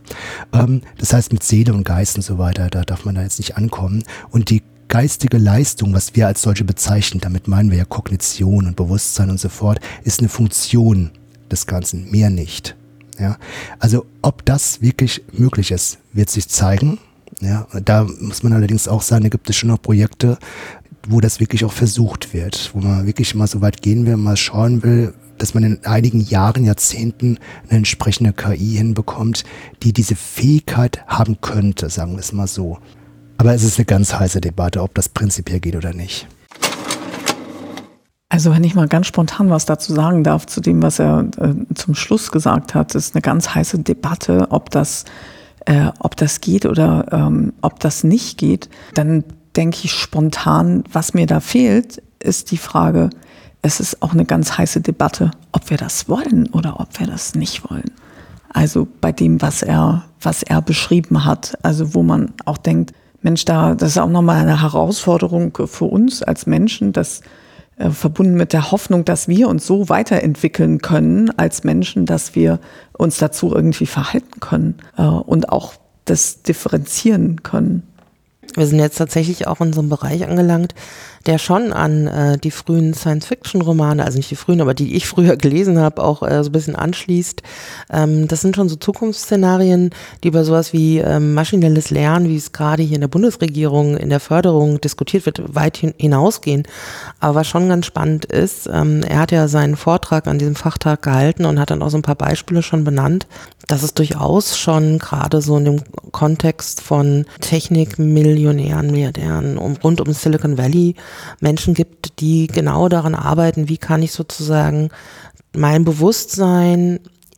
Das heißt mit Seele und Geist und so weiter, da darf man da jetzt nicht ankommen. Und die geistige Leistung, was wir als solche bezeichnen, damit meinen wir ja Kognition und Bewusstsein und so fort, ist eine Funktion des Ganzen, mehr nicht. Ja? Also ob das wirklich möglich ist, wird sich zeigen. Ja? Da muss man allerdings auch sagen, da gibt es schon noch Projekte, wo das wirklich auch versucht wird, wo man wirklich mal so weit gehen will, mal schauen will, dass man in einigen Jahren, Jahrzehnten eine entsprechende KI hinbekommt, die diese Fähigkeit haben könnte, sagen wir es mal so. Aber es ist eine ganz heiße Debatte, ob das prinzipiell geht oder nicht. Also wenn ich mal ganz spontan was dazu sagen darf, zu dem, was er zum Schluss gesagt hat, ist eine ganz heiße Debatte, ob das geht oder ob das nicht geht. Dann denke ich spontan, was mir da fehlt, ist die Frage, es ist auch eine ganz heiße Debatte, ob wir das wollen oder ob wir das nicht wollen. Also bei dem, was er beschrieben hat, also wo man auch denkt, Mensch, das ist auch nochmal eine Herausforderung für uns als Menschen, das verbunden mit der Hoffnung, dass wir uns so weiterentwickeln können als Menschen, dass wir uns dazu irgendwie verhalten können und auch das differenzieren können. Wir sind jetzt tatsächlich auch in so einem Bereich angelangt, der schon an die frühen Science-Fiction-Romane, also nicht die frühen, aber die ich früher gelesen habe, auch so ein bisschen anschließt. Das sind schon so Zukunftsszenarien, die über sowas wie maschinelles Lernen, wie es gerade hier in der Bundesregierung in der Förderung diskutiert wird, weit hinausgehen. Aber was schon ganz spannend ist, er hat ja seinen Vortrag an diesem Fachtag gehalten und hat dann auch so ein paar Beispiele schon benannt, dass es durchaus schon gerade so in dem Kontext von Technikmillionären, Milliardären rund um Silicon Valley Menschen gibt, die genau daran arbeiten, wie kann ich sozusagen mein Bewusstsein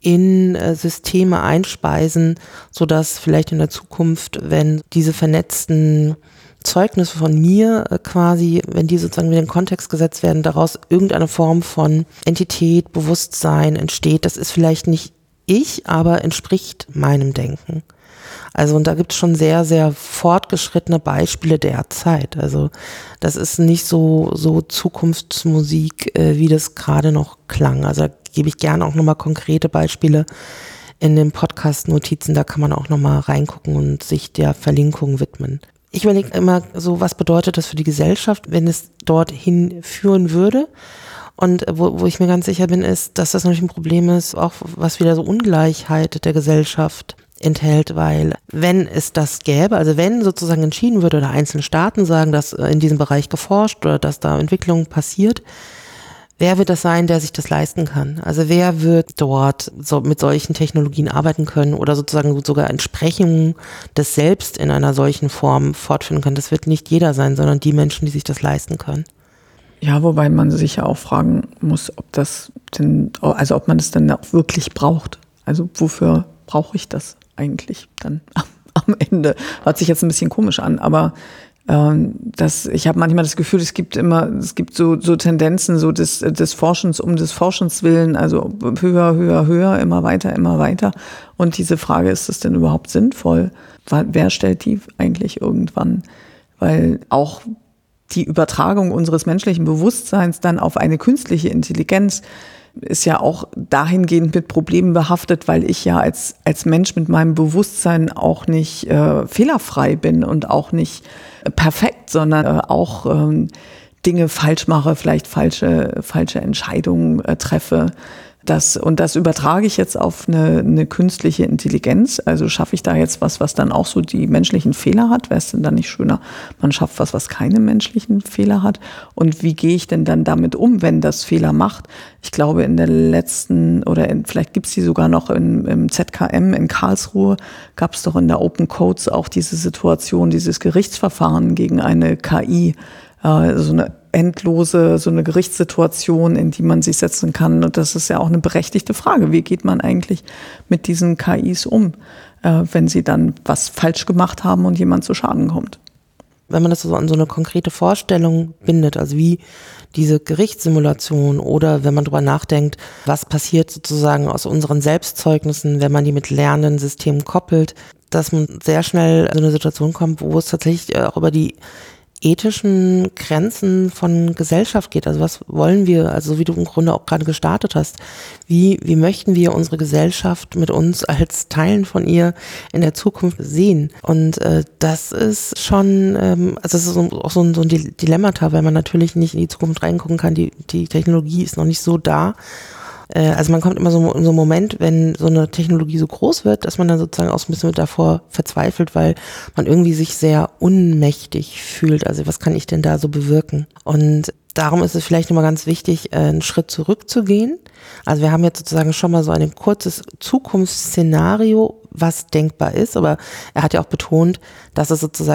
in Systeme einspeisen, sodass vielleicht in der Zukunft, wenn diese vernetzten Zeugnisse von mir quasi, wenn die sozusagen in den Kontext gesetzt werden, daraus irgendeine Form von Entität, Bewusstsein entsteht. Das ist vielleicht nicht ich, aber entspricht meinem Denken. Also und da gibt es schon sehr, sehr fortgeschrittene Beispiele derzeit. Also das ist nicht so Zukunftsmusik, wie das gerade noch klang. Also da gebe ich gerne auch nochmal konkrete Beispiele in den Podcast-Notizen. Da kann man auch nochmal reingucken und sich der Verlinkung widmen. Ich überlege immer so, was bedeutet das für die Gesellschaft, wenn es dorthin führen würde? Und wo ich mir ganz sicher bin, ist, dass das natürlich ein Problem ist, auch was wieder so Ungleichheit der Gesellschaft enthält, weil wenn es das gäbe, also wenn sozusagen entschieden würde oder einzelne Staaten sagen, dass in diesem Bereich geforscht oder dass da Entwicklung passiert, wer wird das sein, der sich das leisten kann? Also wer wird dort mit solchen Technologien arbeiten können oder sozusagen sogar Entsprechungen des Selbst in einer solchen Form fortführen können? Das wird nicht jeder sein, sondern die Menschen, die sich das leisten können. Ja, wobei man sich ja auch fragen muss, ob man es denn auch wirklich braucht. Also wofür brauche ich das eigentlich dann am Ende? Hört sich jetzt ein bisschen komisch an, aber ich habe manchmal das Gefühl, es gibt so Tendenzen so des Forschens um des Forschens willen, also höher, immer weiter. Und diese Frage, ist das denn überhaupt sinnvoll? Wer stellt die eigentlich irgendwann? Weil auch die Übertragung unseres menschlichen Bewusstseins dann auf eine künstliche Intelligenz ist ja auch dahingehend mit Problemen behaftet, weil ich ja als Mensch mit meinem Bewusstsein auch nicht fehlerfrei bin und auch nicht perfekt, sondern auch Dinge falsch mache, vielleicht falsche Entscheidungen treffe. Das übertrage ich jetzt auf eine künstliche Intelligenz. Also schaffe ich da jetzt was dann auch so die menschlichen Fehler hat? Wäre es denn dann nicht schöner, man schafft was keine menschlichen Fehler hat? Und wie gehe ich denn dann damit um, wenn das Fehler macht? Ich glaube, in der letzten, vielleicht gibt es die sogar noch im ZKM in Karlsruhe, gab es doch in der Open Codes auch diese Situation, dieses Gerichtsverfahren gegen eine KI, so eine Gerichtssituation, in die man sich setzen kann. Und das ist ja auch eine berechtigte Frage. Wie geht man eigentlich mit diesen KIs um, wenn sie dann was falsch gemacht haben und jemand zu Schaden kommt? Wenn man das so an so eine konkrete Vorstellung bindet, also wie diese Gerichtssimulation oder wenn man drüber nachdenkt, was passiert sozusagen aus unseren Selbstzeugnissen, wenn man die mit lernenden Systemen koppelt, dass man sehr schnell in so eine Situation kommt, wo es tatsächlich auch über die ethischen Grenzen von Gesellschaft geht. Also was wollen wir, also so wie du im Grunde auch gerade gestartet hast, wie möchten wir unsere Gesellschaft mit uns als Teilen von ihr in der Zukunft sehen? Und das ist schon, also es ist auch so ein Dilemmata, weil man natürlich nicht in die Zukunft reingucken kann. Die Technologie ist noch nicht so da. Also man kommt immer so in so einen Moment, wenn so eine Technologie so groß wird, dass man dann sozusagen auch so ein bisschen davor verzweifelt, weil man irgendwie sich sehr ohnmächtig fühlt. Also was kann ich denn da so bewirken? Und darum ist es vielleicht nochmal ganz wichtig, einen Schritt zurückzugehen. Also wir haben jetzt sozusagen schon mal so ein kurzes Zukunftsszenario, was denkbar ist, aber er hat ja auch betont, dass es sozusagen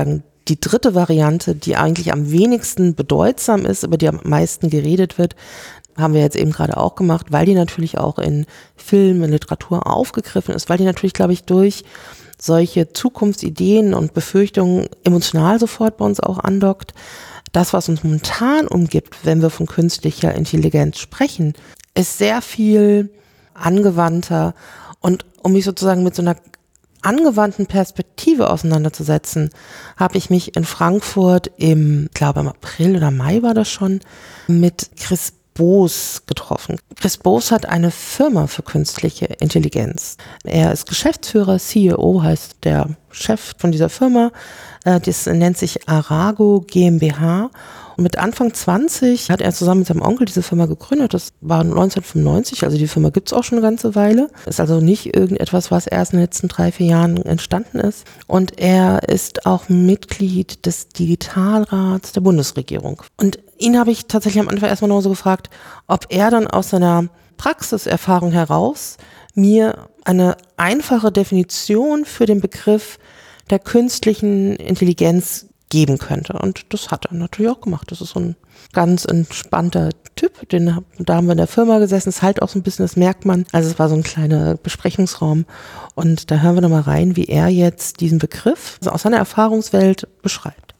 die dritte Variante, die eigentlich am wenigsten bedeutsam ist, über die am meisten geredet wird, haben wir jetzt eben gerade auch gemacht, weil die natürlich auch in Film, in Literatur aufgegriffen ist, weil die natürlich, glaube ich, durch solche Zukunftsideen und Befürchtungen emotional sofort bei uns auch andockt. Das, was uns momentan umgibt, wenn wir von künstlicher Intelligenz sprechen, ist sehr viel angewandter. Und um mich sozusagen mit so einer angewandten Perspektive auseinanderzusetzen, habe ich mich in Frankfurt ich glaube im April oder Mai war das schon, mit Chris Boos getroffen. Chris Boos hat eine Firma für künstliche Intelligenz. Er ist Geschäftsführer, CEO heißt der Chef von dieser Firma. Das nennt sich Arago GmbH. Und mit Anfang 20 hat er zusammen mit seinem Onkel diese Firma gegründet. Das war 1995, also die Firma gibt es auch schon eine ganze Weile. Ist also nicht irgendetwas, was erst in den letzten 3-4 Jahren entstanden ist. Und er ist auch Mitglied des Digitalrats der Bundesregierung. Und ihn habe ich tatsächlich am Anfang erstmal nur so gefragt, ob er dann aus seiner Praxiserfahrung heraus mir eine einfache Definition für den Begriff der künstlichen Intelligenz geben könnte. Und das hat er natürlich auch gemacht. Das ist so ein ganz entspannter Typ. Da haben wir in der Firma gesessen. Das ist halt auch so ein bisschen, das merkt man. Also es war so ein kleiner Besprechungsraum. Und da hören wir nochmal rein, wie er jetzt diesen Begriff aus seiner Erfahrungswelt beschreibt.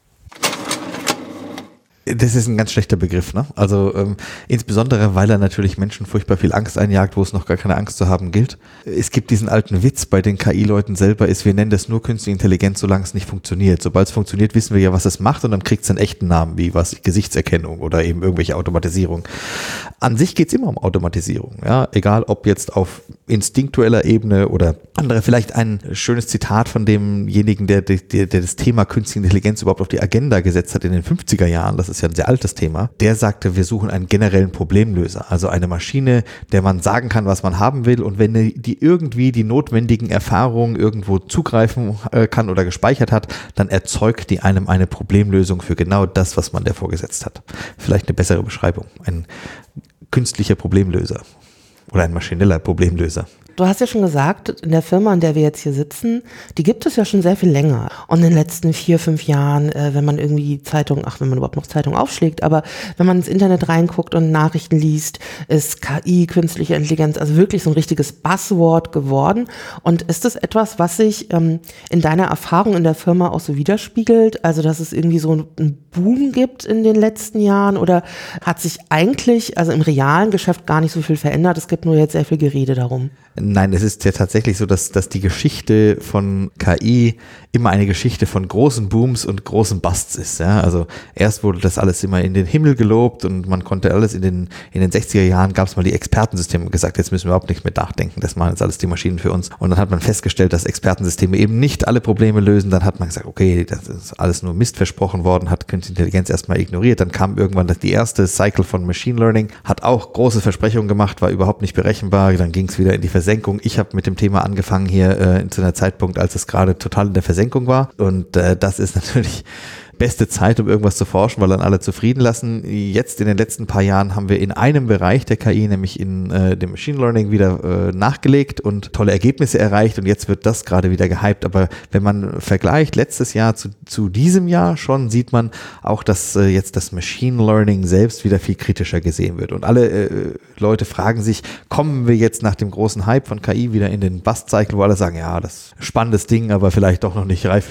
Das ist ein ganz schlechter Begriff, ne? Also insbesondere, weil er natürlich Menschen furchtbar viel Angst einjagt, wo es noch gar keine Angst zu haben gilt. Es gibt diesen alten Witz bei den KI-Leuten selber, wir nennen das nur künstliche Intelligenz, solange es nicht funktioniert. Sobald es funktioniert, wissen wir ja, was es macht und dann kriegt es einen echten Namen, wie Gesichtserkennung oder eben irgendwelche Automatisierung. An sich geht es immer um Automatisierung, ja, egal ob jetzt auf instinktueller Ebene oder andere. Vielleicht ein schönes Zitat von demjenigen, der das Thema künstliche Intelligenz überhaupt auf die Agenda gesetzt hat in den 50er Jahren. Das ist ja ein sehr altes Thema. Der sagte, wir suchen einen generellen Problemlöser, also eine Maschine, der man sagen kann, was man haben will, und wenn die irgendwie die notwendigen Erfahrungen irgendwo zugreifen kann oder gespeichert hat, dann erzeugt die einem eine Problemlösung für genau das, was man der vorgesetzt hat. Vielleicht eine bessere Beschreibung. Ein künstlicher Problemlöser oder ein maschineller Problemlöser. Du hast ja schon gesagt, in der Firma, in der wir jetzt hier sitzen, die gibt es ja schon sehr viel länger. Und in den letzten 4-5 Jahren, wenn man irgendwie wenn man überhaupt noch Zeitung aufschlägt, aber wenn man ins Internet reinguckt und Nachrichten liest, ist KI, künstliche Intelligenz, also wirklich so ein richtiges Buzzword geworden. Und ist das etwas, was sich in deiner Erfahrung in der Firma auch so widerspiegelt? Also, dass es irgendwie so einen Boom gibt in den letzten Jahren, oder hat sich eigentlich, also im realen Geschäft gar nicht so viel verändert? Es gibt nur jetzt sehr viel Gerede darum. Nein, es ist ja tatsächlich so, dass die Geschichte von KI immer eine Geschichte von großen Booms und großen Busts ist. Ja? Also erst wurde das alles immer in den Himmel gelobt und man konnte alles in den 60er Jahren gab es mal die Expertensysteme und gesagt, jetzt müssen wir überhaupt nicht mehr nachdenken, das machen jetzt alles die Maschinen für uns. Und dann hat man festgestellt, dass Expertensysteme eben nicht alle Probleme lösen. Dann hat man gesagt, okay, das ist alles nur Mist versprochen worden, hat künstliche Intelligenz erstmal ignoriert. Dann kam irgendwann die erste Cycle von Machine Learning, hat auch große Versprechungen gemacht, war überhaupt nicht berechenbar. Dann ging es wieder in die Versenkung. Ich habe mit dem Thema angefangen hier zu einer Zeitpunkt, als es gerade total in der Versenkung war. Und das ist natürlich beste Zeit, um irgendwas zu forschen, weil dann alle zufrieden lassen. Jetzt in den letzten paar Jahren haben wir in einem Bereich der KI, nämlich in dem Machine Learning, wieder nachgelegt und tolle Ergebnisse erreicht, und jetzt wird das gerade wieder gehypt. Aber wenn man vergleicht letztes Jahr zu diesem Jahr schon, sieht man auch, dass jetzt das Machine Learning selbst wieder viel kritischer gesehen wird. Und alle Leute fragen sich, kommen wir jetzt nach dem großen Hype von KI wieder in den Bust-Cycle, wo alle sagen, ja, das ist ein spannendes Ding, aber vielleicht doch noch nicht reif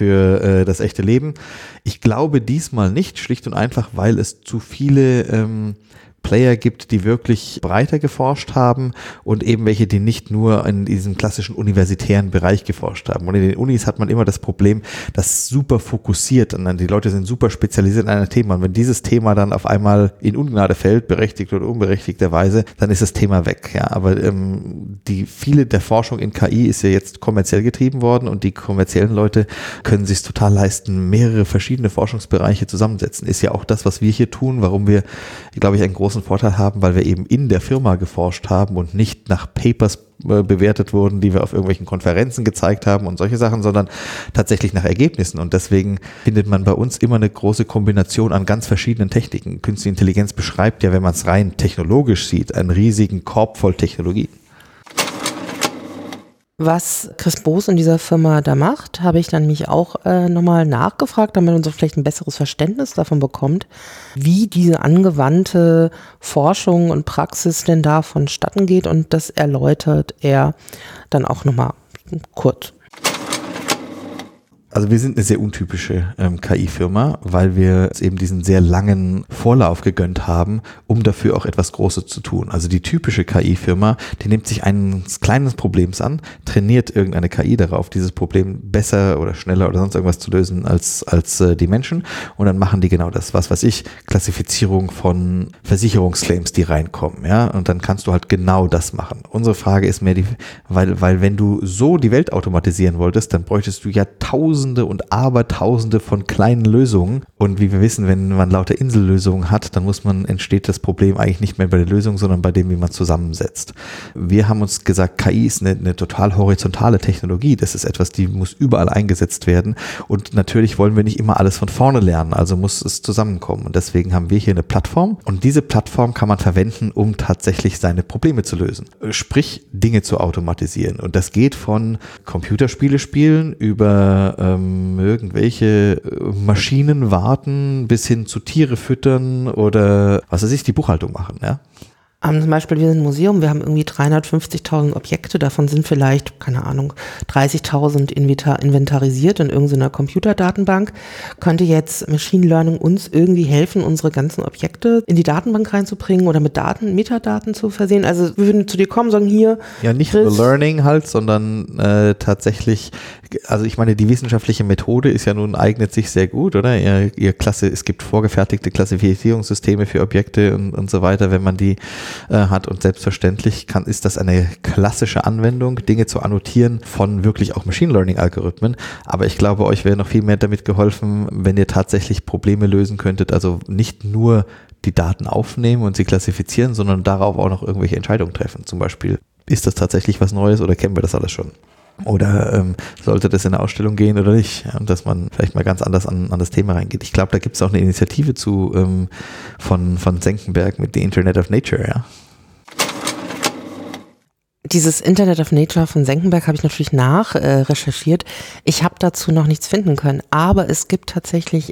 für das echte Leben. Ich glaube diesmal nicht, schlicht und einfach, weil es zu viele Player gibt, die wirklich breiter geforscht haben und eben welche, die nicht nur in diesem klassischen universitären Bereich geforscht haben. Und in den Unis hat man immer das Problem, dass super fokussiert und die Leute sind super spezialisiert in einem Thema. Und wenn dieses Thema dann auf einmal in Ungnade fällt, berechtigt oder unberechtigterweise, dann ist das Thema weg. Ja, aber viele der Forschung in KI ist ja jetzt kommerziell getrieben worden, und die kommerziellen Leute können sich total leisten, mehrere verschiedene Forschungsbereiche zusammensetzen. Ist ja auch das, was wir hier tun, warum wir, glaube ich, einen großen Vorteil haben, weil wir eben in der Firma geforscht haben und nicht nach Papers bewertet wurden, die wir auf irgendwelchen Konferenzen gezeigt haben und solche Sachen, sondern tatsächlich nach Ergebnissen. Und deswegen findet man bei uns immer eine große Kombination an ganz verschiedenen Techniken. Künstliche Intelligenz beschreibt ja, wenn man es rein technologisch sieht, einen riesigen Korb voll Technologie. Was Chris Boos in dieser Firma da macht, habe ich dann mich auch nochmal nachgefragt, damit man so vielleicht ein besseres Verständnis davon bekommt, wie diese angewandte Forschung und Praxis denn da vonstatten geht, und das erläutert er dann auch nochmal kurz. Also wir sind eine sehr untypische KI-Firma, weil wir eben diesen sehr langen Vorlauf gegönnt haben, um dafür auch etwas Großes zu tun. Also die typische KI-Firma, die nimmt sich eines kleinen Problems an, trainiert irgendeine KI darauf, dieses Problem besser oder schneller oder sonst irgendwas zu lösen als die Menschen, und dann machen die genau das, was weiß ich, Klassifizierung von Versicherungsclaims, die reinkommen, ja, und dann kannst du halt genau das machen. Unsere Frage ist mehr weil wenn du so die Welt automatisieren wolltest, dann bräuchtest du ja Tausende und Abertausende von kleinen Lösungen. Und wie wir wissen, wenn man lauter Insellösungen hat, dann entsteht das Problem eigentlich nicht mehr bei der Lösung, sondern bei dem, wie man zusammensetzt. Wir haben uns gesagt, KI ist eine total horizontale Technologie. Das ist etwas, die muss überall eingesetzt werden. Und natürlich wollen wir nicht immer alles von vorne lernen, also muss es zusammenkommen. Und deswegen haben wir hier eine Plattform. Und diese Plattform kann man verwenden, um tatsächlich seine Probleme zu lösen. Sprich, Dinge zu automatisieren. Und das geht von Computerspiele spielen über irgendwelche Maschinen warten bis hin zu Tiere füttern oder was weiß ich, die Buchhaltung machen, ja. Zum Beispiel, wir sind ein Museum, wir haben irgendwie 350.000 Objekte, davon sind vielleicht, keine Ahnung, 30.000 inventarisiert in irgendeiner Computerdatenbank. Könnte jetzt Machine Learning uns irgendwie helfen, unsere ganzen Objekte in die Datenbank reinzubringen oder mit Metadaten zu versehen? Also wir würden zu dir kommen, sagen hier. Ja, nicht nur Learning halt, sondern tatsächlich, also ich meine, die wissenschaftliche Methode ist ja nun, eignet sich sehr gut, oder? Es gibt vorgefertigte Klassifizierungssysteme für Objekte und so weiter, wenn man die hat, und selbstverständlich ist das eine klassische Anwendung, Dinge zu annotieren von wirklich auch Machine Learning Algorithmen, aber ich glaube, euch wäre noch viel mehr damit geholfen, wenn ihr tatsächlich Probleme lösen könntet, also nicht nur die Daten aufnehmen und sie klassifizieren, sondern darauf auch noch irgendwelche Entscheidungen treffen, zum Beispiel, ist das tatsächlich was Neues oder kennen wir das alles schon? Oder sollte das in eine Ausstellung gehen oder nicht? Ja, und dass man vielleicht mal ganz anders an das Thema reingeht. Ich glaube, da gibt es auch eine Initiative von Senckenberg mit The Internet of Nature, ja. Dieses Internet of Nature von Senckenberg habe ich natürlich recherchiert. Ich habe dazu noch nichts finden können, aber es gibt tatsächlich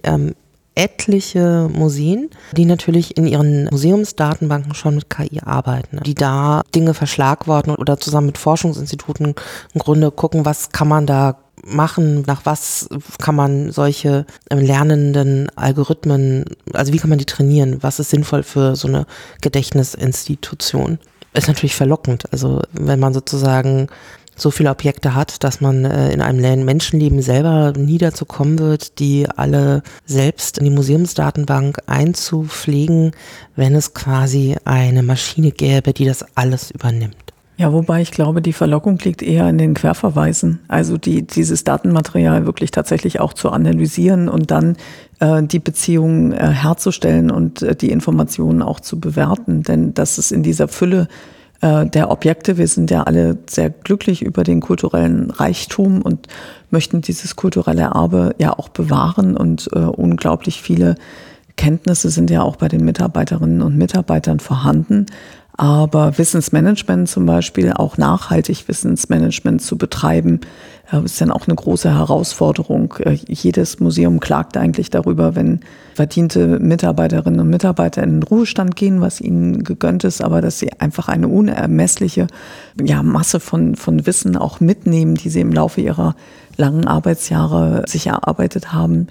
etliche Museen, die natürlich in ihren Museumsdatenbanken schon mit KI arbeiten, die da Dinge verschlagworten oder zusammen mit Forschungsinstituten im Grunde gucken, was kann man da machen, nach was kann man solche lernenden Algorithmen, also wie kann man die trainieren, was ist sinnvoll für so eine Gedächtnisinstitution. Ist natürlich verlockend, also wenn man sozusagen so viele Objekte hat, dass man in einem Menschenleben selber nie dazu kommen wird, die alle selbst in die Museumsdatenbank einzupflegen, wenn es quasi eine Maschine gäbe, die das alles übernimmt. Ja, wobei ich glaube, die Verlockung liegt eher in den Querverweisen. Also dieses Datenmaterial wirklich tatsächlich auch zu analysieren und dann die Beziehungen herzustellen und die Informationen auch zu bewerten. Denn das ist in dieser Fülle der Objekte. Wir sind ja alle sehr glücklich über den kulturellen Reichtum und möchten dieses kulturelle Erbe ja auch bewahren, und unglaublich viele Kenntnisse sind ja auch bei den Mitarbeiterinnen und Mitarbeitern vorhanden. Aber Wissensmanagement zum Beispiel, auch nachhaltig Wissensmanagement zu betreiben, ist dann auch eine große Herausforderung. Jedes Museum klagt eigentlich darüber, wenn verdiente Mitarbeiterinnen und Mitarbeiter in den Ruhestand gehen, was ihnen gegönnt ist, aber dass sie einfach eine unermessliche Masse von Wissen auch mitnehmen, die sie im Laufe ihrer langen Arbeitsjahre sich erarbeitet haben.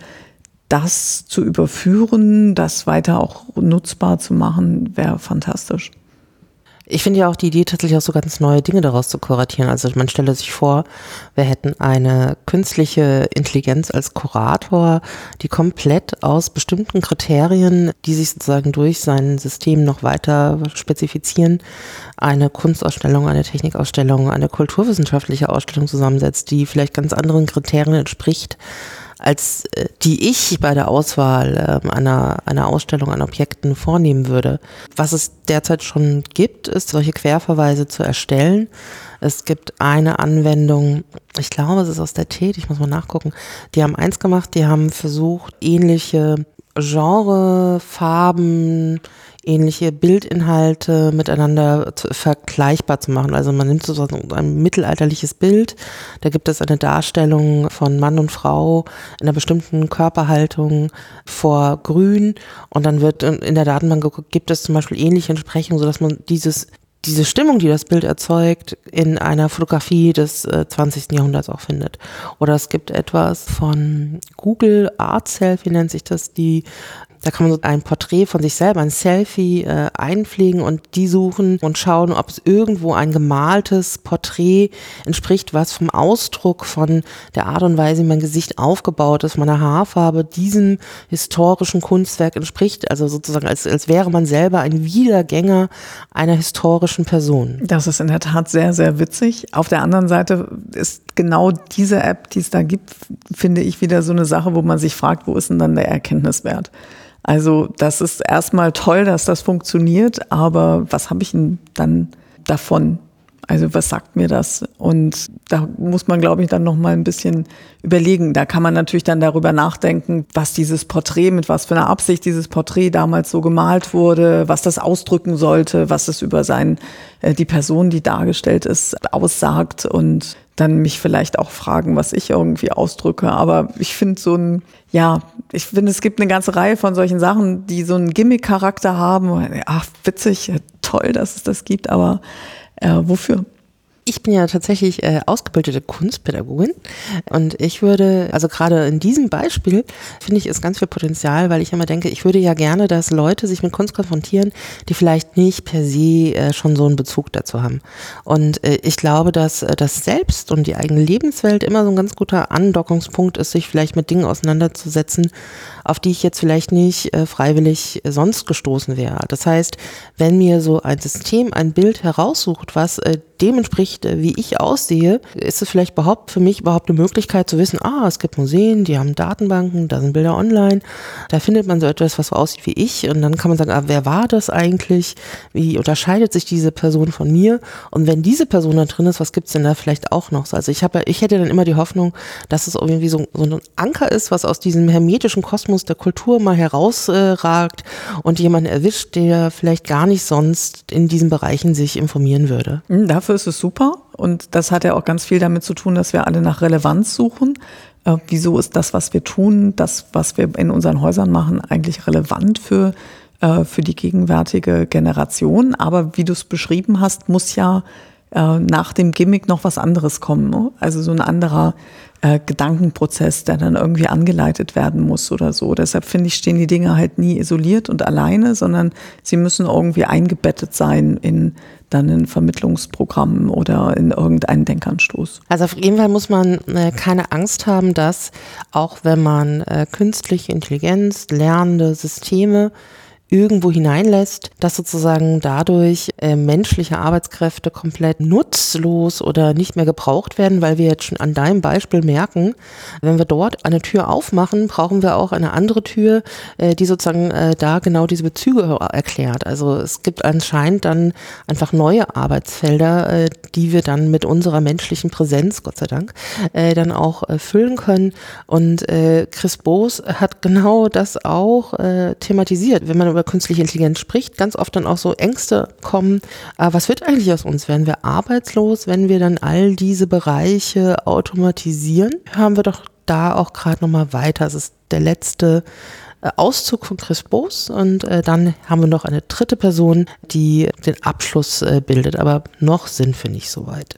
Das zu überführen, das weiter auch nutzbar zu machen, wäre fantastisch. Ich finde ja auch die Idee, tatsächlich auch so ganz neue Dinge daraus zu kuratieren. Also man stelle sich vor, wir hätten eine künstliche Intelligenz als Kurator, die komplett aus bestimmten Kriterien, die sich sozusagen durch sein System noch weiter spezifizieren, eine Kunstausstellung, eine Technikausstellung, eine kulturwissenschaftliche Ausstellung zusammensetzt, die vielleicht ganz anderen Kriterien entspricht, als die ich bei der Auswahl einer Ausstellung an Objekten vornehmen würde. Was es derzeit schon gibt, ist, solche Querverweise zu erstellen. Es gibt eine Anwendung, ich glaube, es ist aus der Tate, ich muss mal nachgucken, die haben eins gemacht, die haben versucht, ähnliche Genre, Farben, ähnliche Bildinhalte miteinander vergleichbar zu machen. Also man nimmt sozusagen ein mittelalterliches Bild, da gibt es eine Darstellung von Mann und Frau in einer bestimmten Körperhaltung vor Grün und dann wird in der Datenbank geguckt, gibt es zum Beispiel ähnliche Entsprechungen, sodass man diese Stimmung, die das Bild erzeugt, in einer Fotografie des 20. Jahrhunderts auch findet. Oder es gibt etwas von Google, Art Selfie nennt sich das, da kann man so ein Porträt von sich selber, ein Selfie einpflegen und die suchen und schauen, ob es irgendwo ein gemaltes Porträt entspricht, was vom Ausdruck, von der Art und Weise, wie mein Gesicht aufgebaut ist, meiner Haarfarbe, diesem historischen Kunstwerk entspricht. Also sozusagen, als wäre man selber ein Wiedergänger einer historischen Person. Das ist in der Tat sehr, sehr witzig. Auf der anderen Seite ist genau diese App, die es da gibt, finde ich wieder so eine Sache, wo man sich fragt, wo ist denn dann der Erkenntniswert? Also das ist erstmal toll, dass das funktioniert, aber was habe ich denn dann davon? Also was sagt mir das? Und da muss man, glaube ich, dann noch mal ein bisschen überlegen. Da kann man natürlich dann darüber nachdenken, was dieses Porträt, mit was für einer Absicht dieses Porträt damals so gemalt wurde, was das ausdrücken sollte, was es über die Person, die dargestellt ist, aussagt und dann mich vielleicht auch fragen, was ich irgendwie ausdrücke. Aber ich finde ich finde, es gibt eine ganze Reihe von solchen Sachen, die so einen Gimmick-Charakter haben. Ach, witzig, toll, dass es das gibt, aber wofür? Ich bin ja tatsächlich ausgebildete Kunstpädagogin und ich würde, also gerade in diesem Beispiel, finde ich, ist ganz viel Potenzial, weil ich immer denke, ich würde ja gerne, dass Leute sich mit Kunst konfrontieren, die vielleicht nicht per se schon so einen Bezug dazu haben. Und ich glaube, dass das Selbst und die eigene Lebenswelt immer so ein ganz guter Andockungspunkt ist, sich vielleicht mit Dingen auseinanderzusetzen, auf die ich jetzt vielleicht nicht freiwillig sonst gestoßen wäre. Das heißt, wenn mir so ein System ein Bild heraussucht, was dem entspricht, wie ich aussehe, ist es vielleicht für mich überhaupt eine Möglichkeit zu wissen, es gibt Museen, die haben Datenbanken, da sind Bilder online, da findet man so etwas, was so aussieht wie ich und dann kann man sagen, wer war das eigentlich, wie unterscheidet sich diese Person von mir und wenn diese Person da drin ist, was gibt's denn da vielleicht auch noch? Also ich hätte dann immer die Hoffnung, dass es irgendwie so ein Anker ist, was aus diesem hermetischen Kosmos der Kultur mal herausragt und jemanden erwischt, der vielleicht gar nicht sonst in diesen Bereichen sich informieren würde. Dafür ist es super und das hat ja auch ganz viel damit zu tun, dass wir alle nach Relevanz suchen. Wieso ist das, was wir tun, das, was wir in unseren Häusern machen, eigentlich relevant für die gegenwärtige Generation? Aber wie du es beschrieben hast, muss ja nach dem Gimmick noch was anderes kommen, ne? Also so ein anderer Gedankenprozess, der dann irgendwie angeleitet werden muss oder so. Deshalb finde ich, stehen die Dinge halt nie isoliert und alleine, sondern sie müssen irgendwie eingebettet sein in Vermittlungsprogrammen oder in irgendeinen Denkanstoß. Also auf jeden Fall muss man keine Angst haben, dass auch wenn man künstliche Intelligenz, lernende Systeme irgendwo hineinlässt, dass sozusagen dadurch menschliche Arbeitskräfte komplett nutzlos oder nicht mehr gebraucht werden, weil wir jetzt schon an deinem Beispiel merken, wenn wir dort eine Tür aufmachen, brauchen wir auch eine andere Tür, die sozusagen da genau diese Bezüge erklärt. Also es gibt anscheinend dann einfach neue Arbeitsfelder, die wir dann mit unserer menschlichen Präsenz, Gott sei Dank, dann auch füllen können. Und Chris Boos hat genau das auch thematisiert. Wenn man über künstliche Intelligenz spricht, ganz oft dann auch so Ängste kommen, was wird eigentlich aus uns? Werden wir arbeitslos, wenn wir dann all diese Bereiche automatisieren? Hören wir doch da auch gerade nochmal weiter. Das ist der letzte Auszug von Chris Boos und dann haben wir noch eine dritte Person, die den Abschluss bildet, aber noch sind wir nicht so weit.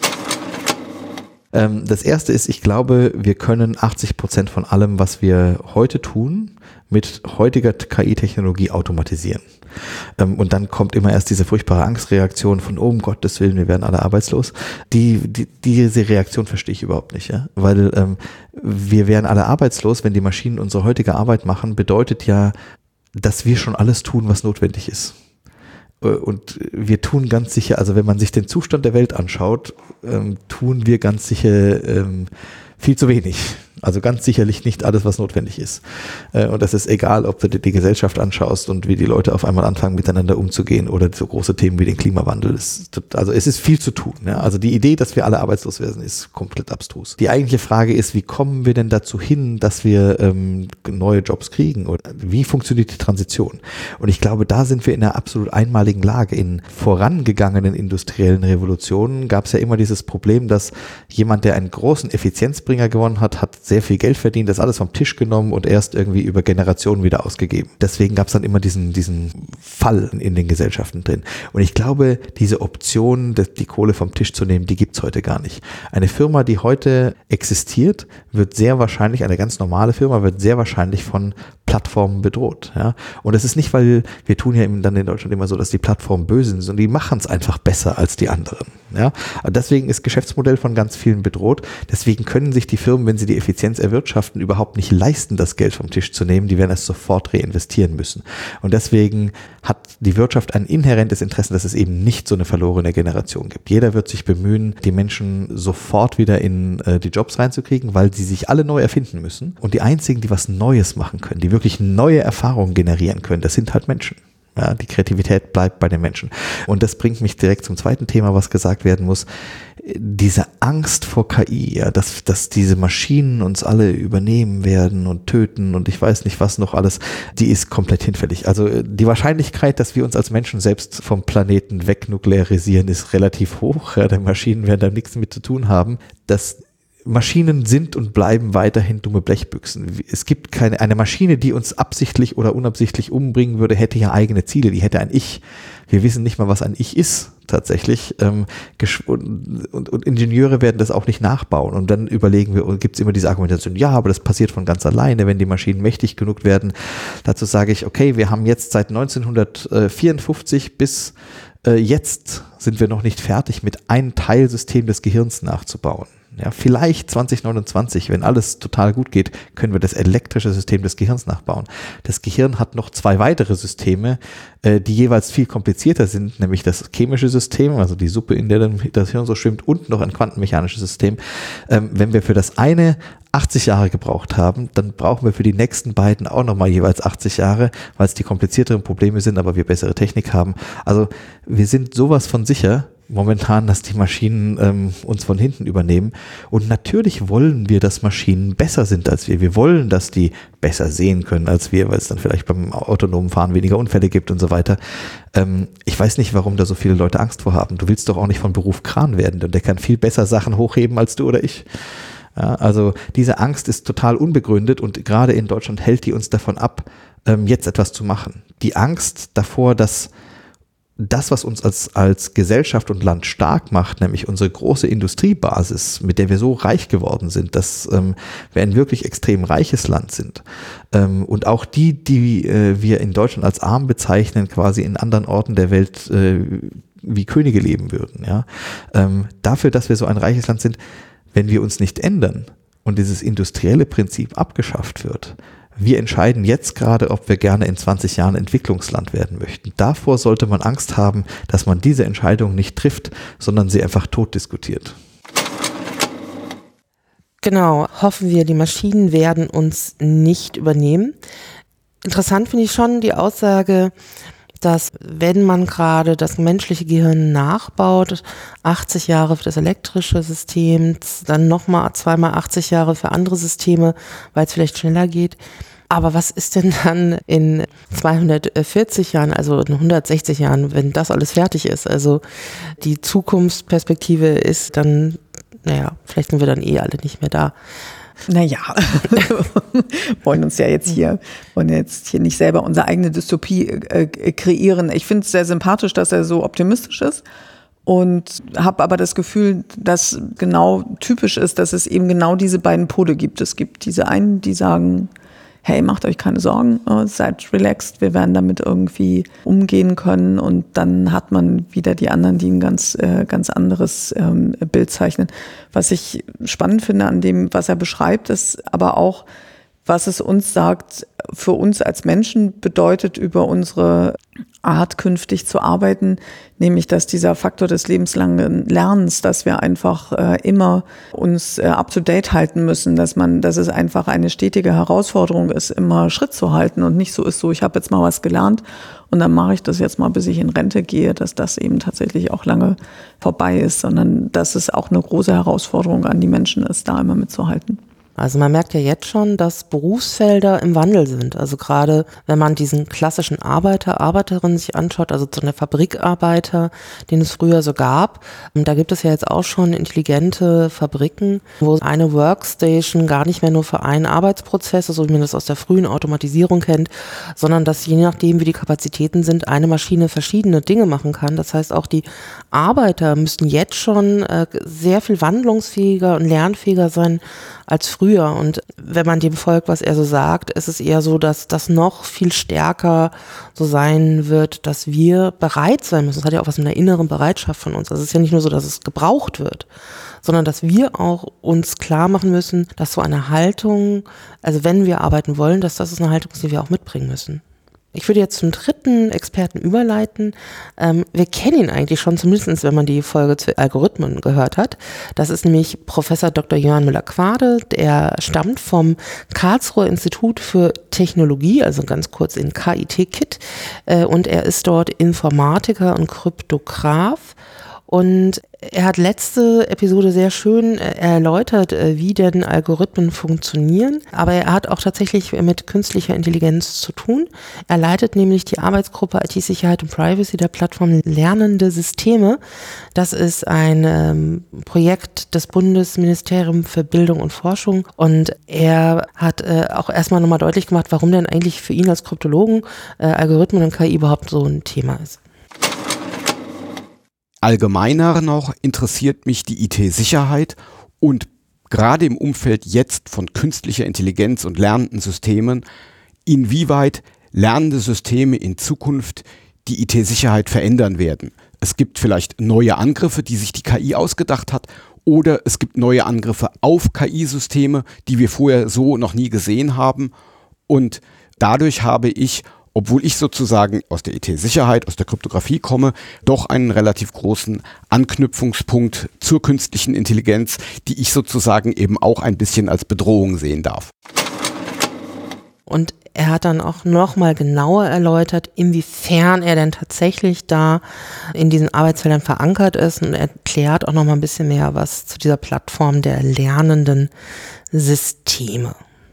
Das erste ist, ich glaube, wir können 80% von allem, was wir heute tun, mit heutiger KI-Technologie automatisieren. Und dann kommt immer erst diese furchtbare Angstreaktion von, oh, um Gottes Willen, wir werden alle arbeitslos. Diese Reaktion verstehe ich überhaupt nicht, ja? Weil wir wären alle arbeitslos, wenn die Maschinen unsere heutige Arbeit machen, bedeutet ja, dass wir schon alles tun, was notwendig ist. Und wir tun ganz sicher, also wenn man sich den Zustand der Welt anschaut, tun wir ganz sicher viel zu wenig. Also ganz sicherlich nicht alles, was notwendig ist. Und das ist egal, ob du dir die Gesellschaft anschaust und wie die Leute auf einmal anfangen, miteinander umzugehen oder so große Themen wie den Klimawandel. Also es ist viel zu tun. Ja? Also die Idee, dass wir alle arbeitslos werden, ist komplett abstrus. Die eigentliche Frage ist, wie kommen wir denn dazu hin, dass wir neue Jobs kriegen? Oder wie funktioniert die Transition? Und ich glaube, da sind wir in einer absolut einmaligen Lage. In vorangegangenen industriellen Revolutionen gab es ja immer dieses Problem, dass jemand, der einen großen Effizienzbringer gewonnen hat, hat sehr viel Geld verdient, das alles vom Tisch genommen und erst irgendwie über Generationen wieder ausgegeben. Deswegen gab es dann immer diesen Fall in den Gesellschaften drin. Und ich glaube, diese Option, die Kohle vom Tisch zu nehmen, die gibt's heute gar nicht. Eine Firma, die heute existiert, wird sehr wahrscheinlich, eine ganz normale Firma, wird sehr wahrscheinlich von Plattformen bedroht. Ja? Und das ist nicht, weil wir tun ja dann in Deutschland immer so, dass die Plattformen böse sind, sondern die machen es einfach besser als die anderen. Ja? Deswegen ist Geschäftsmodell von ganz vielen bedroht. Deswegen können sich die Firmen, wenn sie die Effizienz erwirtschaften, überhaupt nicht leisten, das Geld vom Tisch zu nehmen. Die werden es sofort reinvestieren müssen. Und deswegen hat die Wirtschaft ein inhärentes Interesse, dass es eben nicht so eine verlorene Generation gibt. Jeder wird sich bemühen, die Menschen sofort wieder in die Jobs reinzukriegen, weil sie sich alle neu erfinden müssen. Und die einzigen, die was Neues machen können, die wirklich neue Erfahrungen generieren können, das sind halt Menschen. Ja, die Kreativität bleibt bei den Menschen. Und das bringt mich direkt zum zweiten Thema, was gesagt werden muss. Diese Angst vor KI, ja, dass diese Maschinen uns alle übernehmen werden und töten und ich weiß nicht was noch alles, die ist komplett hinfällig. Also die Wahrscheinlichkeit, dass wir uns als Menschen selbst vom Planeten wegnuklearisieren, ist relativ hoch. Ja, denn Maschinen werden da nichts mit zu tun haben. Maschinen sind und bleiben weiterhin dumme Blechbüchsen. Es gibt eine Maschine, die uns absichtlich oder unabsichtlich umbringen würde, hätte ja eigene Ziele, die hätte ein Ich. Wir wissen nicht mal, was ein Ich ist, tatsächlich. Und Ingenieure werden das auch nicht nachbauen. Und dann überlegen wir, gibt es immer diese Argumentation, ja, aber das passiert von ganz alleine, wenn die Maschinen mächtig genug werden. Dazu sage ich, okay, wir haben jetzt seit 1954 bis jetzt sind wir noch nicht fertig, mit einem Teilsystem des Gehirns nachzubauen. Ja, vielleicht 2029, wenn alles total gut geht, können wir das elektrische System des Gehirns nachbauen. Das Gehirn hat noch 2 weitere Systeme, die jeweils viel komplizierter sind, nämlich das chemische System, also die Suppe, in der das Hirn so schwimmt, und noch ein quantenmechanisches System. Wenn wir für das eine 80 Jahre gebraucht haben, dann brauchen wir für die nächsten beiden auch nochmal jeweils 80 Jahre, weil es die komplizierteren Probleme sind, aber wir bessere Technik haben. Also wir sind sowas von sicher momentan, dass die Maschinen uns von hinten übernehmen. Und natürlich wollen wir, dass Maschinen besser sind als wir. Wir wollen, dass die besser sehen können als wir, weil es dann vielleicht beim autonomen Fahren weniger Unfälle gibt und so weiter. Ich weiß nicht, warum da so viele Leute Angst vor haben. Du willst doch auch nicht von Beruf Kran werden, und der kann viel besser Sachen hochheben als du oder ich. Ja, also diese Angst ist total unbegründet, und gerade in Deutschland hält die uns davon ab, jetzt etwas zu machen. Die Angst davor, dass das, was uns als Gesellschaft und Land stark macht, nämlich unsere große Industriebasis, mit der wir so reich geworden sind, dass wir ein wirklich extrem reiches Land sind, und auch die wir in Deutschland als arm bezeichnen, quasi in anderen Orten der Welt wie Könige leben würden. Ja? Dafür, dass wir so ein reiches Land sind, wenn wir uns nicht ändern und dieses industrielle Prinzip abgeschafft wird, wir entscheiden jetzt gerade, ob wir gerne in 20 Jahren Entwicklungsland werden möchten. Davor sollte man Angst haben, dass man diese Entscheidung nicht trifft, sondern sie einfach tot diskutiert. Genau, hoffen wir, die Maschinen werden uns nicht übernehmen. Interessant finde ich schon die Aussage, dass wenn man gerade das menschliche Gehirn nachbaut, 80 Jahre für das elektrische System, dann nochmal 2x80 Jahre für andere Systeme, weil es vielleicht schneller geht. Aber was ist denn dann in 240 Jahren, also in 160 Jahren, wenn das alles fertig ist? Also die Zukunftsperspektive ist dann, vielleicht sind wir dann alle nicht mehr da. Naja, wollen jetzt hier nicht selber unsere eigene Dystopie kreieren. Ich finde es sehr sympathisch, dass er so optimistisch ist, und habe aber das Gefühl, dass genau typisch ist, dass es eben genau diese beiden Pole gibt. Es gibt diese einen, die sagen, hey, macht euch keine Sorgen, seid relaxed, wir werden damit irgendwie umgehen können, und dann hat man wieder die anderen, die ein ganz anderes Bild zeichnen. Was ich spannend finde an dem, was er beschreibt, ist aber auch, was es uns sagt, für uns als Menschen bedeutet über unsere Art künftig zu arbeiten, nämlich dass dieser Faktor des lebenslangen Lernens, dass wir einfach immer uns up-to-date halten müssen, dass es einfach eine stetige Herausforderung ist, immer Schritt zu halten und nicht so ist, so ich habe jetzt mal was gelernt und dann mache ich das jetzt mal, bis ich in Rente gehe, dass das eben tatsächlich auch lange vorbei ist, sondern dass es auch eine große Herausforderung an die Menschen ist, da immer mitzuhalten. Also man merkt ja jetzt schon, dass Berufsfelder im Wandel sind. Also gerade wenn man diesen klassischen Arbeiter, Arbeiterin sich anschaut, also so eine Fabrikarbeiter, den es früher so gab, da gibt es ja jetzt auch schon intelligente Fabriken, wo eine Workstation gar nicht mehr nur für einen Arbeitsprozess, so wie man das aus der frühen Automatisierung kennt, sondern dass je nachdem, wie die Kapazitäten sind, eine Maschine verschiedene Dinge machen kann. Das heißt, auch die Arbeiter müssten jetzt schon sehr viel wandlungsfähiger und lernfähiger sein als früher. Und wenn man dem folgt, was er so sagt, ist es eher so, dass das noch viel stärker so sein wird, dass wir bereit sein müssen. Das hat ja auch was mit einer inneren Bereitschaft von uns. Also es ist ja nicht nur so, dass es gebraucht wird, sondern dass wir auch uns klar machen müssen, dass so eine Haltung, also wenn wir arbeiten wollen, dass das ist eine Haltung, die wir auch mitbringen müssen. Ich würde jetzt zum dritten Experten überleiten. Wir kennen ihn eigentlich schon, zumindest wenn man die Folge zu Algorithmen gehört hat. Das ist nämlich Professor Dr. Jörn Müller-Quade. Der stammt vom Karlsruher Institut für Technologie, also ganz kurz in KIT-KIT. Und er ist dort Informatiker und Kryptograph. Und er hat letzte Episode sehr schön erläutert, wie denn Algorithmen funktionieren. Aber er hat auch tatsächlich mit künstlicher Intelligenz zu tun. Er leitet nämlich die Arbeitsgruppe IT-Sicherheit und Privacy der Plattform Lernende Systeme. Das ist ein Projekt des Bundesministeriums für Bildung und Forschung. Und er hat auch erstmal nochmal deutlich gemacht, warum denn eigentlich für ihn als Kryptologen Algorithmen und KI überhaupt so ein Thema ist. Allgemeiner noch interessiert mich die IT-Sicherheit und gerade im Umfeld jetzt von künstlicher Intelligenz und lernenden Systemen, inwieweit lernende Systeme in Zukunft die IT-Sicherheit verändern werden. Es gibt vielleicht neue Angriffe, die sich die KI ausgedacht hat, oder es gibt neue Angriffe auf KI-Systeme, die wir vorher so noch nie gesehen haben. Und dadurch habe ich, obwohl ich sozusagen aus der IT-Sicherheit, aus der Kryptographie komme, doch einen relativ großen Anknüpfungspunkt zur künstlichen Intelligenz, die ich sozusagen eben auch ein bisschen als Bedrohung sehen darf. Und er hat dann auch nochmal genauer erläutert, inwiefern er denn tatsächlich da in diesen Arbeitsfeldern verankert ist und erklärt auch nochmal ein bisschen mehr was zu dieser Plattform der lernenden Systeme.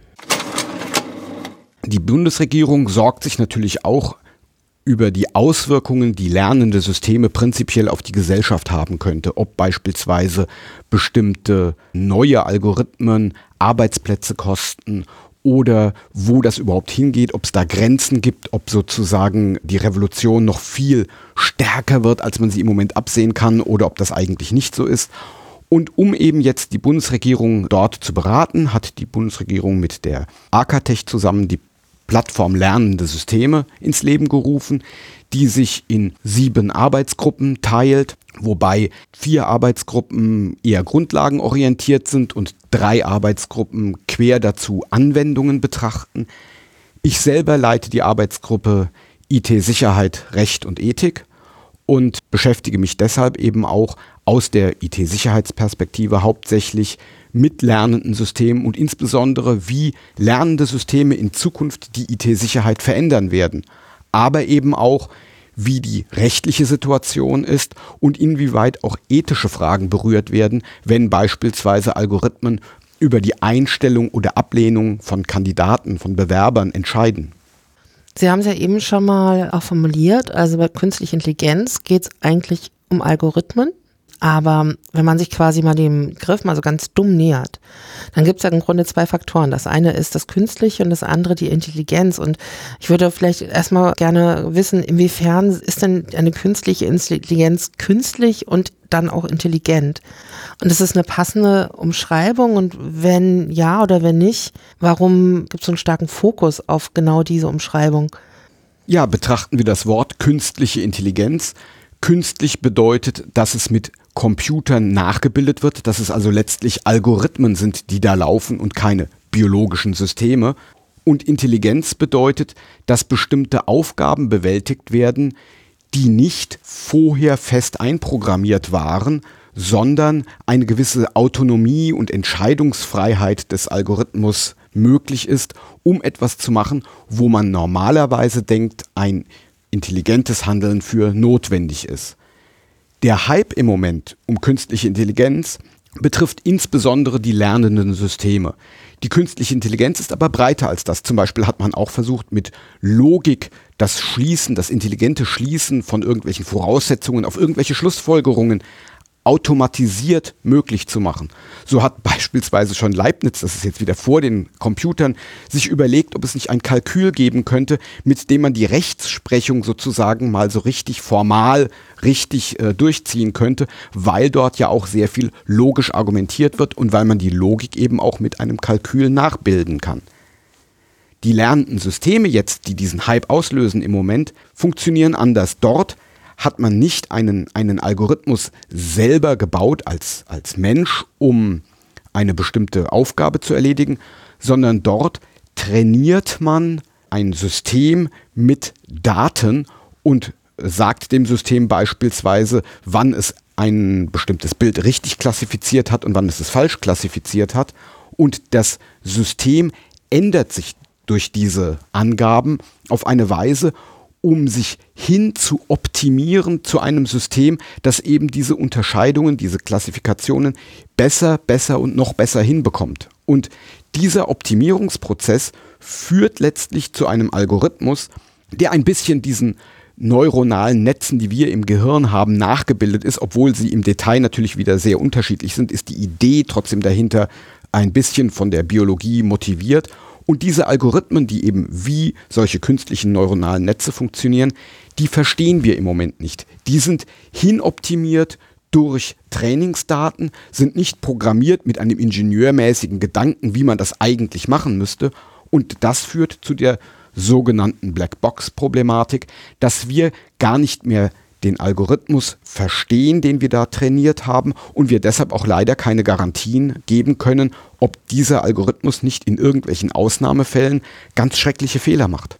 Die Bundesregierung sorgt sich natürlich auch über die Auswirkungen, die lernende Systeme prinzipiell auf die Gesellschaft haben könnte, ob beispielsweise bestimmte neue Algorithmen Arbeitsplätze kosten oder wo das überhaupt hingeht, ob es da Grenzen gibt, ob sozusagen die Revolution noch viel stärker wird, als man sie im Moment absehen kann, oder ob das eigentlich nicht so ist. Und um eben jetzt die Bundesregierung dort zu beraten, hat die Bundesregierung mit der Arcatech zusammen die Plattform Lernende Systeme ins Leben gerufen, die sich in 7 Arbeitsgruppen teilt, wobei 4 Arbeitsgruppen eher grundlagenorientiert sind und 3 Arbeitsgruppen quer dazu Anwendungen betrachten. Ich selber leite die Arbeitsgruppe IT-Sicherheit, Recht und Ethik und beschäftige mich deshalb eben auch aus der IT-Sicherheitsperspektive hauptsächlich mit lernenden Systemen und insbesondere, wie lernende Systeme in Zukunft die IT-Sicherheit verändern werden, aber eben auch, wie die rechtliche Situation ist und inwieweit auch ethische Fragen berührt werden, wenn beispielsweise Algorithmen über die Einstellung oder Ablehnung von Kandidaten, von Bewerbern entscheiden. Sie haben es ja eben schon mal auch formuliert, also bei künstlicher Intelligenz geht es eigentlich um Algorithmen. Aber wenn man sich quasi mal dem Begriff mal so ganz dumm nähert, dann gibt es ja im Grunde 2 Faktoren. Das eine ist das Künstliche und das andere die Intelligenz. Und ich würde vielleicht erstmal gerne wissen, inwiefern ist denn eine künstliche Intelligenz künstlich und dann auch intelligent? Und ist es eine passende Umschreibung? Und wenn ja oder wenn nicht, warum gibt es so einen starken Fokus auf genau diese Umschreibung? Ja, betrachten wir das Wort künstliche Intelligenz. Künstlich bedeutet, dass es mit Computern nachgebildet wird, dass es also letztlich Algorithmen sind, die da laufen und keine biologischen Systeme. Und Intelligenz bedeutet, dass bestimmte Aufgaben bewältigt werden, die nicht vorher fest einprogrammiert waren, sondern eine gewisse Autonomie und Entscheidungsfreiheit des Algorithmus möglich ist, um etwas zu machen, wo man normalerweise denkt, ein intelligentes Handeln für notwendig ist. Der Hype im Moment um künstliche Intelligenz betrifft insbesondere die lernenden Systeme. Die künstliche Intelligenz ist aber breiter als das. Zum Beispiel hat man auch versucht, mit Logik das intelligente Schließen von irgendwelchen Voraussetzungen auf irgendwelche Schlussfolgerungen automatisiert möglich zu machen. So hat beispielsweise schon Leibniz, das ist jetzt wieder vor den Computern, sich überlegt, ob es nicht ein Kalkül geben könnte, mit dem man die Rechtsprechung sozusagen mal so richtig formal richtig durchziehen könnte, weil dort ja auch sehr viel logisch argumentiert wird und weil man die Logik eben auch mit einem Kalkül nachbilden kann. Die lernenden Systeme jetzt, die diesen Hype auslösen im Moment, funktionieren anders. Dort hat man nicht einen Algorithmus selber gebaut als Mensch, um eine bestimmte Aufgabe zu erledigen, sondern dort trainiert man ein System mit Daten und sagt dem System beispielsweise, wann es ein bestimmtes Bild richtig klassifiziert hat und wann es falsch klassifiziert hat. Und das System ändert sich durch diese Angaben auf eine Weise, um sich hin zu optimieren zu einem System, das eben diese Unterscheidungen, diese Klassifikationen besser und noch besser hinbekommt. Und dieser Optimierungsprozess führt letztlich zu einem Algorithmus, der ein bisschen diesen neuronalen Netzen, die wir im Gehirn haben, nachgebildet ist, obwohl sie im Detail natürlich wieder sehr unterschiedlich sind, ist die Idee trotzdem dahinter ein bisschen von der Biologie motiviert. Und diese Algorithmen, die eben wie solche künstlichen neuronalen Netze funktionieren, die verstehen wir im Moment nicht. Die sind hinoptimiert durch Trainingsdaten, sind nicht programmiert mit einem ingenieurmäßigen Gedanken, wie man das eigentlich machen müsste. Und das führt zu der sogenannten Blackbox-Problematik, dass wir gar nicht mehr den Algorithmus verstehen, den wir da trainiert haben und wir deshalb auch leider keine Garantien geben können, ob dieser Algorithmus nicht in irgendwelchen Ausnahmefällen ganz schreckliche Fehler macht.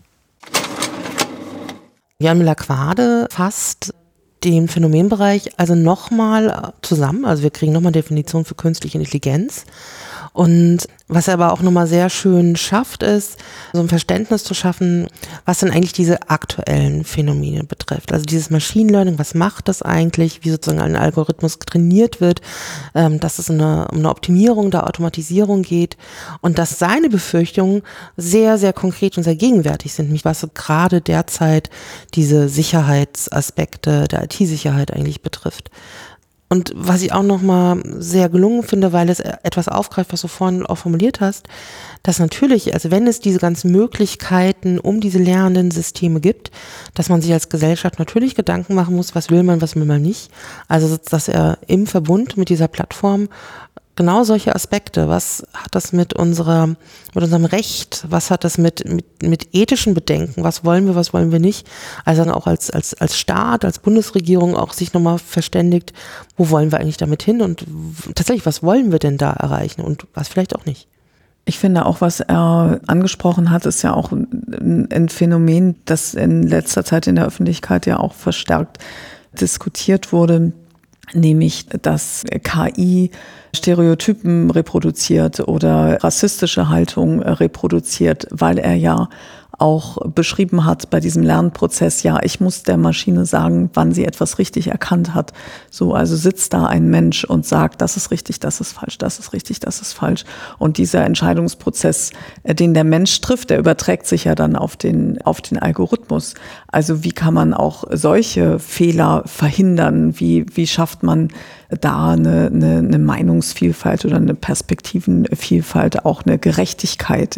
Jan Müller-Quade fasst den Phänomenbereich also nochmal zusammen, also wir kriegen nochmal eine Definition für künstliche Intelligenz. Und was er aber auch nochmal sehr schön schafft, ist, so ein Verständnis zu schaffen, was denn eigentlich diese aktuellen Phänomene betrifft. Also dieses Machine Learning, was macht das eigentlich, wie sozusagen ein Algorithmus trainiert wird, dass es um eine Optimierung der Automatisierung geht und dass seine Befürchtungen sehr, sehr konkret und sehr gegenwärtig sind, nämlich was gerade derzeit diese Sicherheitsaspekte der IT-Sicherheit eigentlich betrifft. Und was ich auch nochmal sehr gelungen finde, weil es etwas aufgreift, was du vorhin auch formuliert hast, dass natürlich, also wenn es diese ganzen Möglichkeiten um diese lernenden Systeme gibt, dass man sich als Gesellschaft natürlich Gedanken machen muss, was will man nicht. Also dass er im Verbund mit dieser Plattform genau solche Aspekte, was hat das mit unserem Recht, was hat das mit ethischen Bedenken, was wollen wir nicht, also auch als Staat, als Bundesregierung auch sich nochmal verständigt, wo wollen wir eigentlich damit hin und tatsächlich, was wollen wir denn da erreichen und was vielleicht auch nicht. Ich finde auch, was er angesprochen hat, ist ja auch ein Phänomen, das in letzter Zeit in der Öffentlichkeit ja auch verstärkt diskutiert wurde, nämlich dass KI Stereotypen reproduziert oder rassistische Haltung reproduziert, weil er ja auch beschrieben hat bei diesem Lernprozess, ja, ich muss der Maschine sagen, wann sie etwas richtig erkannt hat. So, also sitzt da ein Mensch und sagt, das ist richtig, das ist falsch, das ist richtig, das ist falsch. Und dieser Entscheidungsprozess, den der Mensch trifft, der überträgt sich ja dann auf den Algorithmus. Also wie kann man auch solche Fehler verhindern? Wie schafft man da eine Meinungsvielfalt oder eine Perspektivenvielfalt, auch eine Gerechtigkeit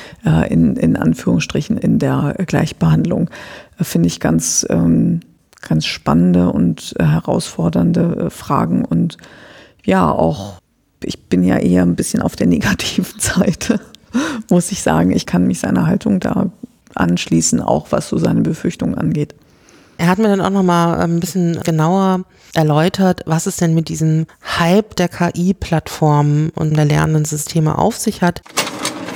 in Anführungsstrichen in der Gleichbehandlung, finde ich ganz spannende und herausfordernde Fragen. Und ja, auch ich bin ja eher ein bisschen auf der negativen Seite, muss ich sagen. Ich kann mich seiner Haltung da anschließen, auch was so seine Befürchtungen angeht. Er hat mir dann auch nochmal ein bisschen genauer erläutert, was es denn mit diesem Hype der KI-Plattformen und der lernenden Systeme auf sich hat.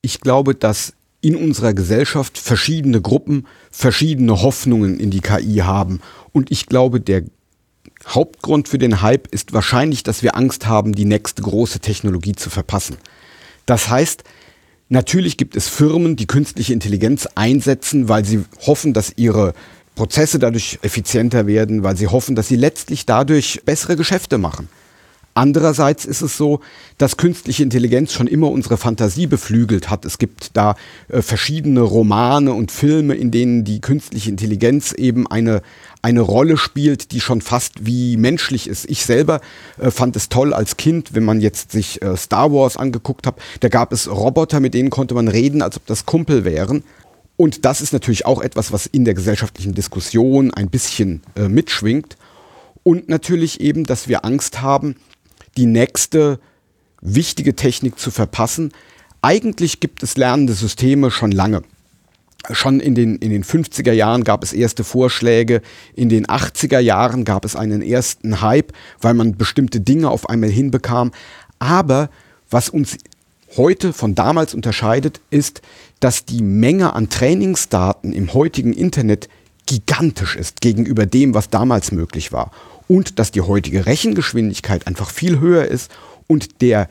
ich glaube, dass in unserer Gesellschaft verschiedene Gruppen verschiedene Hoffnungen in die KI haben. Und ich glaube, der Hauptgrund für den Hype ist wahrscheinlich, dass wir Angst haben, die nächste große Technologie zu verpassen. Das heißt, natürlich gibt es Firmen, die künstliche Intelligenz einsetzen, weil sie hoffen, dass ihre Prozesse dadurch effizienter werden, weil sie hoffen, dass sie letztlich dadurch bessere Geschäfte machen. Andererseits ist es so, dass künstliche Intelligenz schon immer unsere Fantasie beflügelt hat. Es gibt da verschiedene Romane und Filme, in denen die künstliche Intelligenz eben eine Rolle spielt, die schon fast wie menschlich ist. Ich selber fand es toll als Kind, wenn man jetzt sich Star Wars angeguckt hat. Da gab es Roboter, mit denen konnte man reden, als ob das Kumpel wären. Und das ist natürlich auch etwas, was in der gesellschaftlichen Diskussion ein bisschen mitschwingt. Und natürlich eben, dass wir Angst haben, die nächste wichtige Technik zu verpassen. Eigentlich gibt es lernende Systeme schon lange. Schon in den 50er Jahren gab es erste Vorschläge, in den 80er Jahren gab es einen ersten Hype, weil man bestimmte Dinge auf einmal hinbekam. Aber was uns heute von damals unterscheidet, ist, dass die Menge an Trainingsdaten im heutigen Internet gigantisch ist gegenüber dem, was damals möglich war. Und dass die heutige Rechengeschwindigkeit einfach viel höher ist und der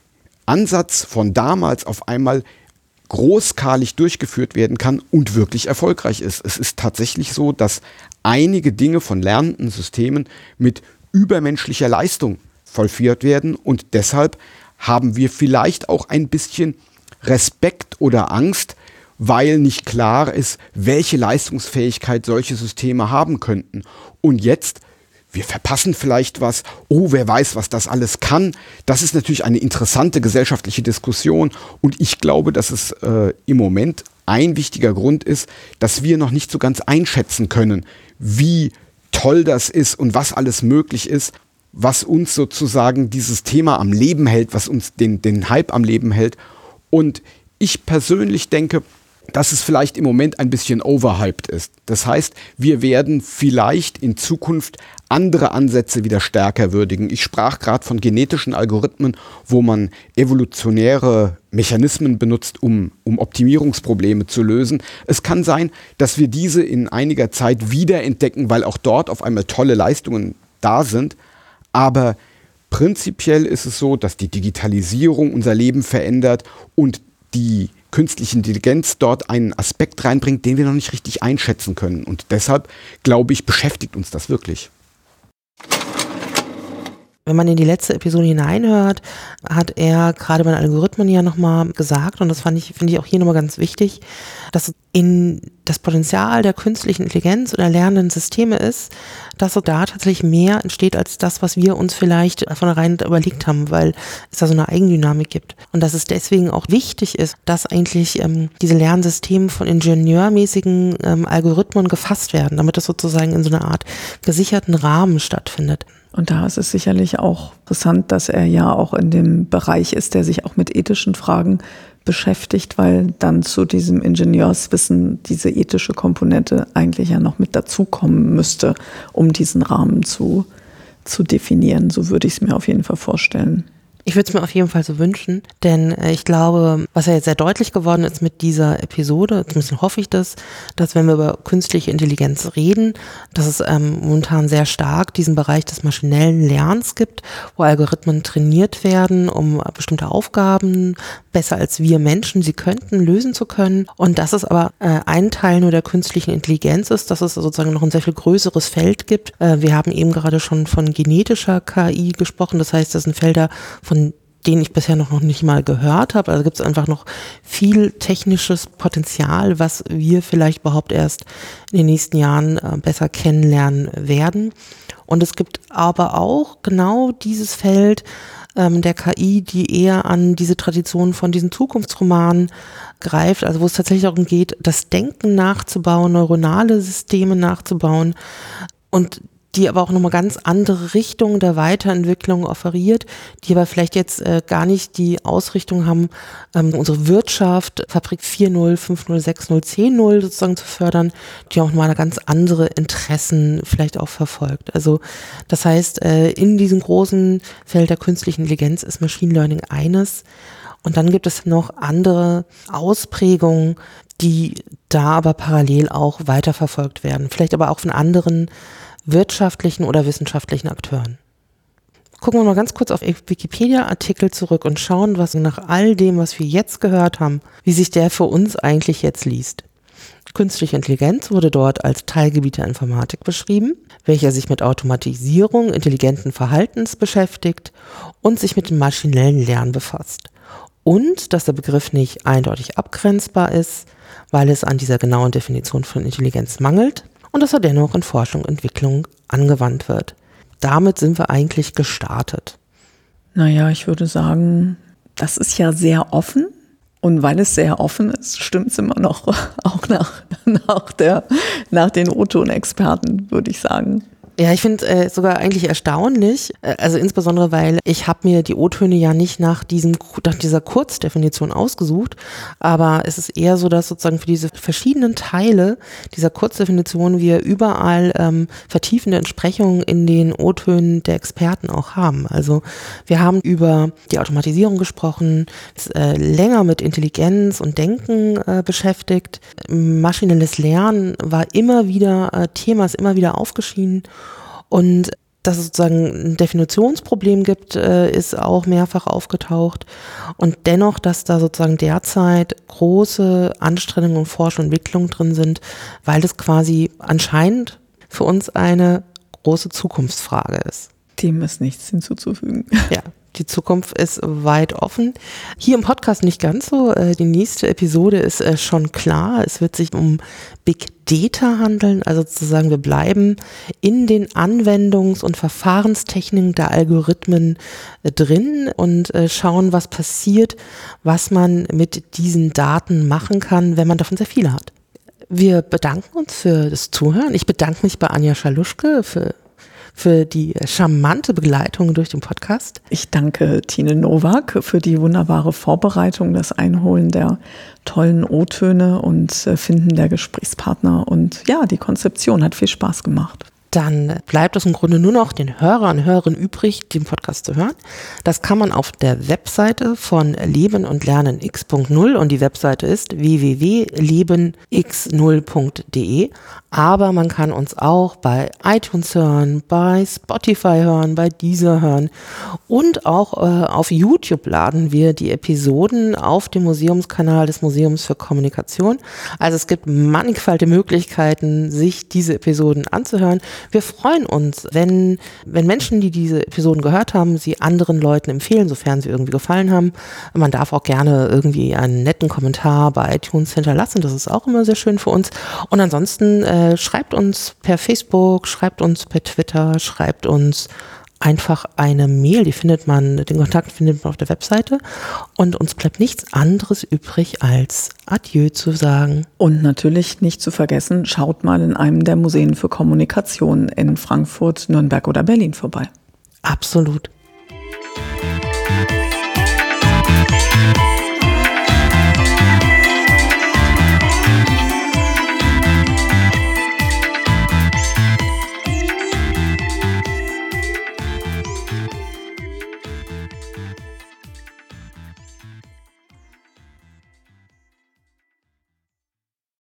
Ansatz von damals auf einmal großskalig durchgeführt werden kann und wirklich erfolgreich ist. Es ist tatsächlich so, dass einige Dinge von lernenden Systemen mit übermenschlicher Leistung vollführt werden und deshalb haben wir vielleicht auch ein bisschen Respekt oder Angst, weil nicht klar ist, welche Leistungsfähigkeit solche Systeme haben könnten. Und jetzt, wir verpassen vielleicht was, wer weiß, was das alles kann. Das ist natürlich eine interessante gesellschaftliche Diskussion und ich glaube, dass es im Moment ein wichtiger Grund ist, dass wir noch nicht so ganz einschätzen können, wie toll das ist und was alles möglich ist, was uns sozusagen dieses Thema am Leben hält, was uns den Hype am Leben hält. Und ich persönlich denke, dass es vielleicht im Moment ein bisschen overhyped ist. Das heißt, wir werden vielleicht in Zukunft andere Ansätze wieder stärker würdigen. Ich sprach gerade von genetischen Algorithmen, wo man evolutionäre Mechanismen benutzt, um Optimierungsprobleme zu lösen. Es kann sein, dass wir diese in einiger Zeit wiederentdecken, weil auch dort auf einmal tolle Leistungen da sind. Aber prinzipiell ist es so, dass die Digitalisierung unser Leben verändert und die künstliche Intelligenz dort einen Aspekt reinbringt, den wir noch nicht richtig einschätzen können. Und deshalb, glaube ich, beschäftigt uns das wirklich. Wenn man in die letzte Episode hineinhört, hat er gerade bei den Algorithmen ja nochmal gesagt, und das finde ich auch hier nochmal ganz wichtig, dass in das Potenzial der künstlichen Intelligenz oder lernenden Systeme ist, dass so da tatsächlich mehr entsteht als das, was wir uns vielleicht von vornherein überlegt haben, weil es da so eine Eigendynamik gibt. Und dass es deswegen auch wichtig ist, dass eigentlich diese Lernsysteme von ingenieurmäßigen Algorithmen gefasst werden, damit es sozusagen in so einer Art gesicherten Rahmen stattfindet. Und da ist es sicherlich auch interessant, dass er ja auch in dem Bereich ist, der sich auch mit ethischen Fragen beschäftigt, weil dann zu diesem Ingenieurswissen diese ethische Komponente eigentlich ja noch mit dazukommen müsste, um diesen Rahmen zu definieren. So würde ich es mir auf jeden Fall vorstellen. Ich würde es mir auf jeden Fall so wünschen, denn ich glaube, was ja jetzt sehr deutlich geworden ist mit dieser Episode, zumindest hoffe ich das, dass wenn wir über künstliche Intelligenz reden, dass es momentan sehr stark diesen Bereich des maschinellen Lernens gibt, wo Algorithmen trainiert werden, um bestimmte Aufgaben besser als wir Menschen sie könnten, lösen zu können. Und dass es aber ein Teil nur der künstlichen Intelligenz ist, dass es sozusagen noch ein sehr viel größeres Feld gibt. Wir haben eben gerade schon von genetischer KI gesprochen, das heißt, das sind Felder, von denen ich bisher noch nicht mal gehört habe. Also gibt es einfach noch viel technisches Potenzial, was wir vielleicht überhaupt erst in den nächsten Jahren besser kennenlernen werden. Und es gibt aber auch genau dieses Feld der KI, die eher an diese Tradition von diesen Zukunftsromanen greift, also wo es tatsächlich darum geht, das Denken nachzubauen, neuronale Systeme nachzubauen und die aber auch nochmal ganz andere Richtungen der Weiterentwicklung offeriert, die aber vielleicht jetzt gar nicht die Ausrichtung haben, unsere Wirtschaft, Fabrik 4.0, 5.0, 6.0, 10.0 sozusagen zu fördern, die auch nochmal ganz andere Interessen vielleicht auch verfolgt. Also das heißt, in diesem großen Feld der künstlichen Intelligenz ist Machine Learning eines. Und dann gibt es noch andere Ausprägungen, die da aber parallel auch weiterverfolgt werden. Vielleicht aber auch von anderen wirtschaftlichen oder wissenschaftlichen Akteuren. Gucken wir mal ganz kurz auf Wikipedia-Artikel zurück und schauen, was nach all dem, was wir jetzt gehört haben, wie sich der für uns eigentlich jetzt liest. Künstliche Intelligenz wurde dort als Teilgebiet der Informatik beschrieben, welcher sich mit Automatisierung intelligenten Verhaltens beschäftigt und sich mit dem maschinellen Lernen befasst. Und dass der Begriff nicht eindeutig abgrenzbar ist, weil es an dieser genauen Definition von Intelligenz mangelt und dass er dennoch in Forschung und Entwicklung angewandt wird. Damit sind wir eigentlich gestartet. Naja, ich würde sagen, das ist ja sehr offen. Und weil es sehr offen ist, stimmt es immer noch, auch nach den O-Ton-Experten, würde ich sagen. Ja, ich finde sogar eigentlich erstaunlich, also insbesondere, weil ich habe mir die O-Töne ja nicht nach dieser Kurzdefinition ausgesucht, aber es ist eher so, dass sozusagen für diese verschiedenen Teile dieser Kurzdefinition wir überall vertiefende Entsprechungen in den O-Tönen der Experten auch haben. Also wir haben über die Automatisierung gesprochen, länger mit Intelligenz und Denken beschäftigt. Maschinelles Lernen war immer wieder Thema, ist immer wieder aufgeschieden. Und dass es sozusagen ein Definitionsproblem gibt, ist auch mehrfach aufgetaucht. Und dennoch, dass da sozusagen derzeit große Anstrengungen und Forschung und Entwicklung drin sind, weil das quasi anscheinend für uns eine große Zukunftsfrage ist. Dem ist nichts hinzuzufügen. Ja. Die Zukunft ist weit offen. Hier im Podcast nicht ganz so. Die nächste Episode ist schon klar. Es wird sich um Big Data handeln. Also sozusagen, wir bleiben in den Anwendungs- und Verfahrenstechniken der Algorithmen drin und schauen, was passiert, was man mit diesen Daten machen kann, wenn man davon sehr viele hat. Wir bedanken uns für das Zuhören. Ich bedanke mich bei Anja Schaluschke für die charmante Begleitung durch den Podcast. Ich danke Tine Nowak für die wunderbare Vorbereitung, das Einholen der tollen O-Töne und Finden der Gesprächspartner. Und ja, die Konzeption hat viel Spaß gemacht. Dann bleibt es im Grunde nur noch den Hörern und Hörerinnen übrig, den Podcast zu hören. Das kann man auf der Webseite von Leben und Lernen X.0 und die Webseite ist www.lebenx0.de. Aber man kann uns auch bei iTunes hören, bei Spotify hören, bei Deezer hören und auch auf YouTube laden wir die Episoden auf dem Museumskanal des Museums für Kommunikation. Also es gibt mannigfaltige Möglichkeiten, sich diese Episoden anzuhören. Wir freuen uns, wenn Menschen, die diese Episoden gehört haben, sie anderen Leuten empfehlen, sofern sie irgendwie gefallen haben. Man darf auch gerne irgendwie einen netten Kommentar bei iTunes hinterlassen, das ist auch immer sehr schön für uns. Und ansonsten schreibt uns per Facebook, schreibt uns per Twitter, schreibt uns einfach eine Mail, den Kontakt findet man auf der Webseite und uns bleibt nichts anderes übrig, als Adieu zu sagen. Und natürlich nicht zu vergessen, schaut mal in einem der Museen für Kommunikation in Frankfurt, Nürnberg oder Berlin vorbei. Absolut.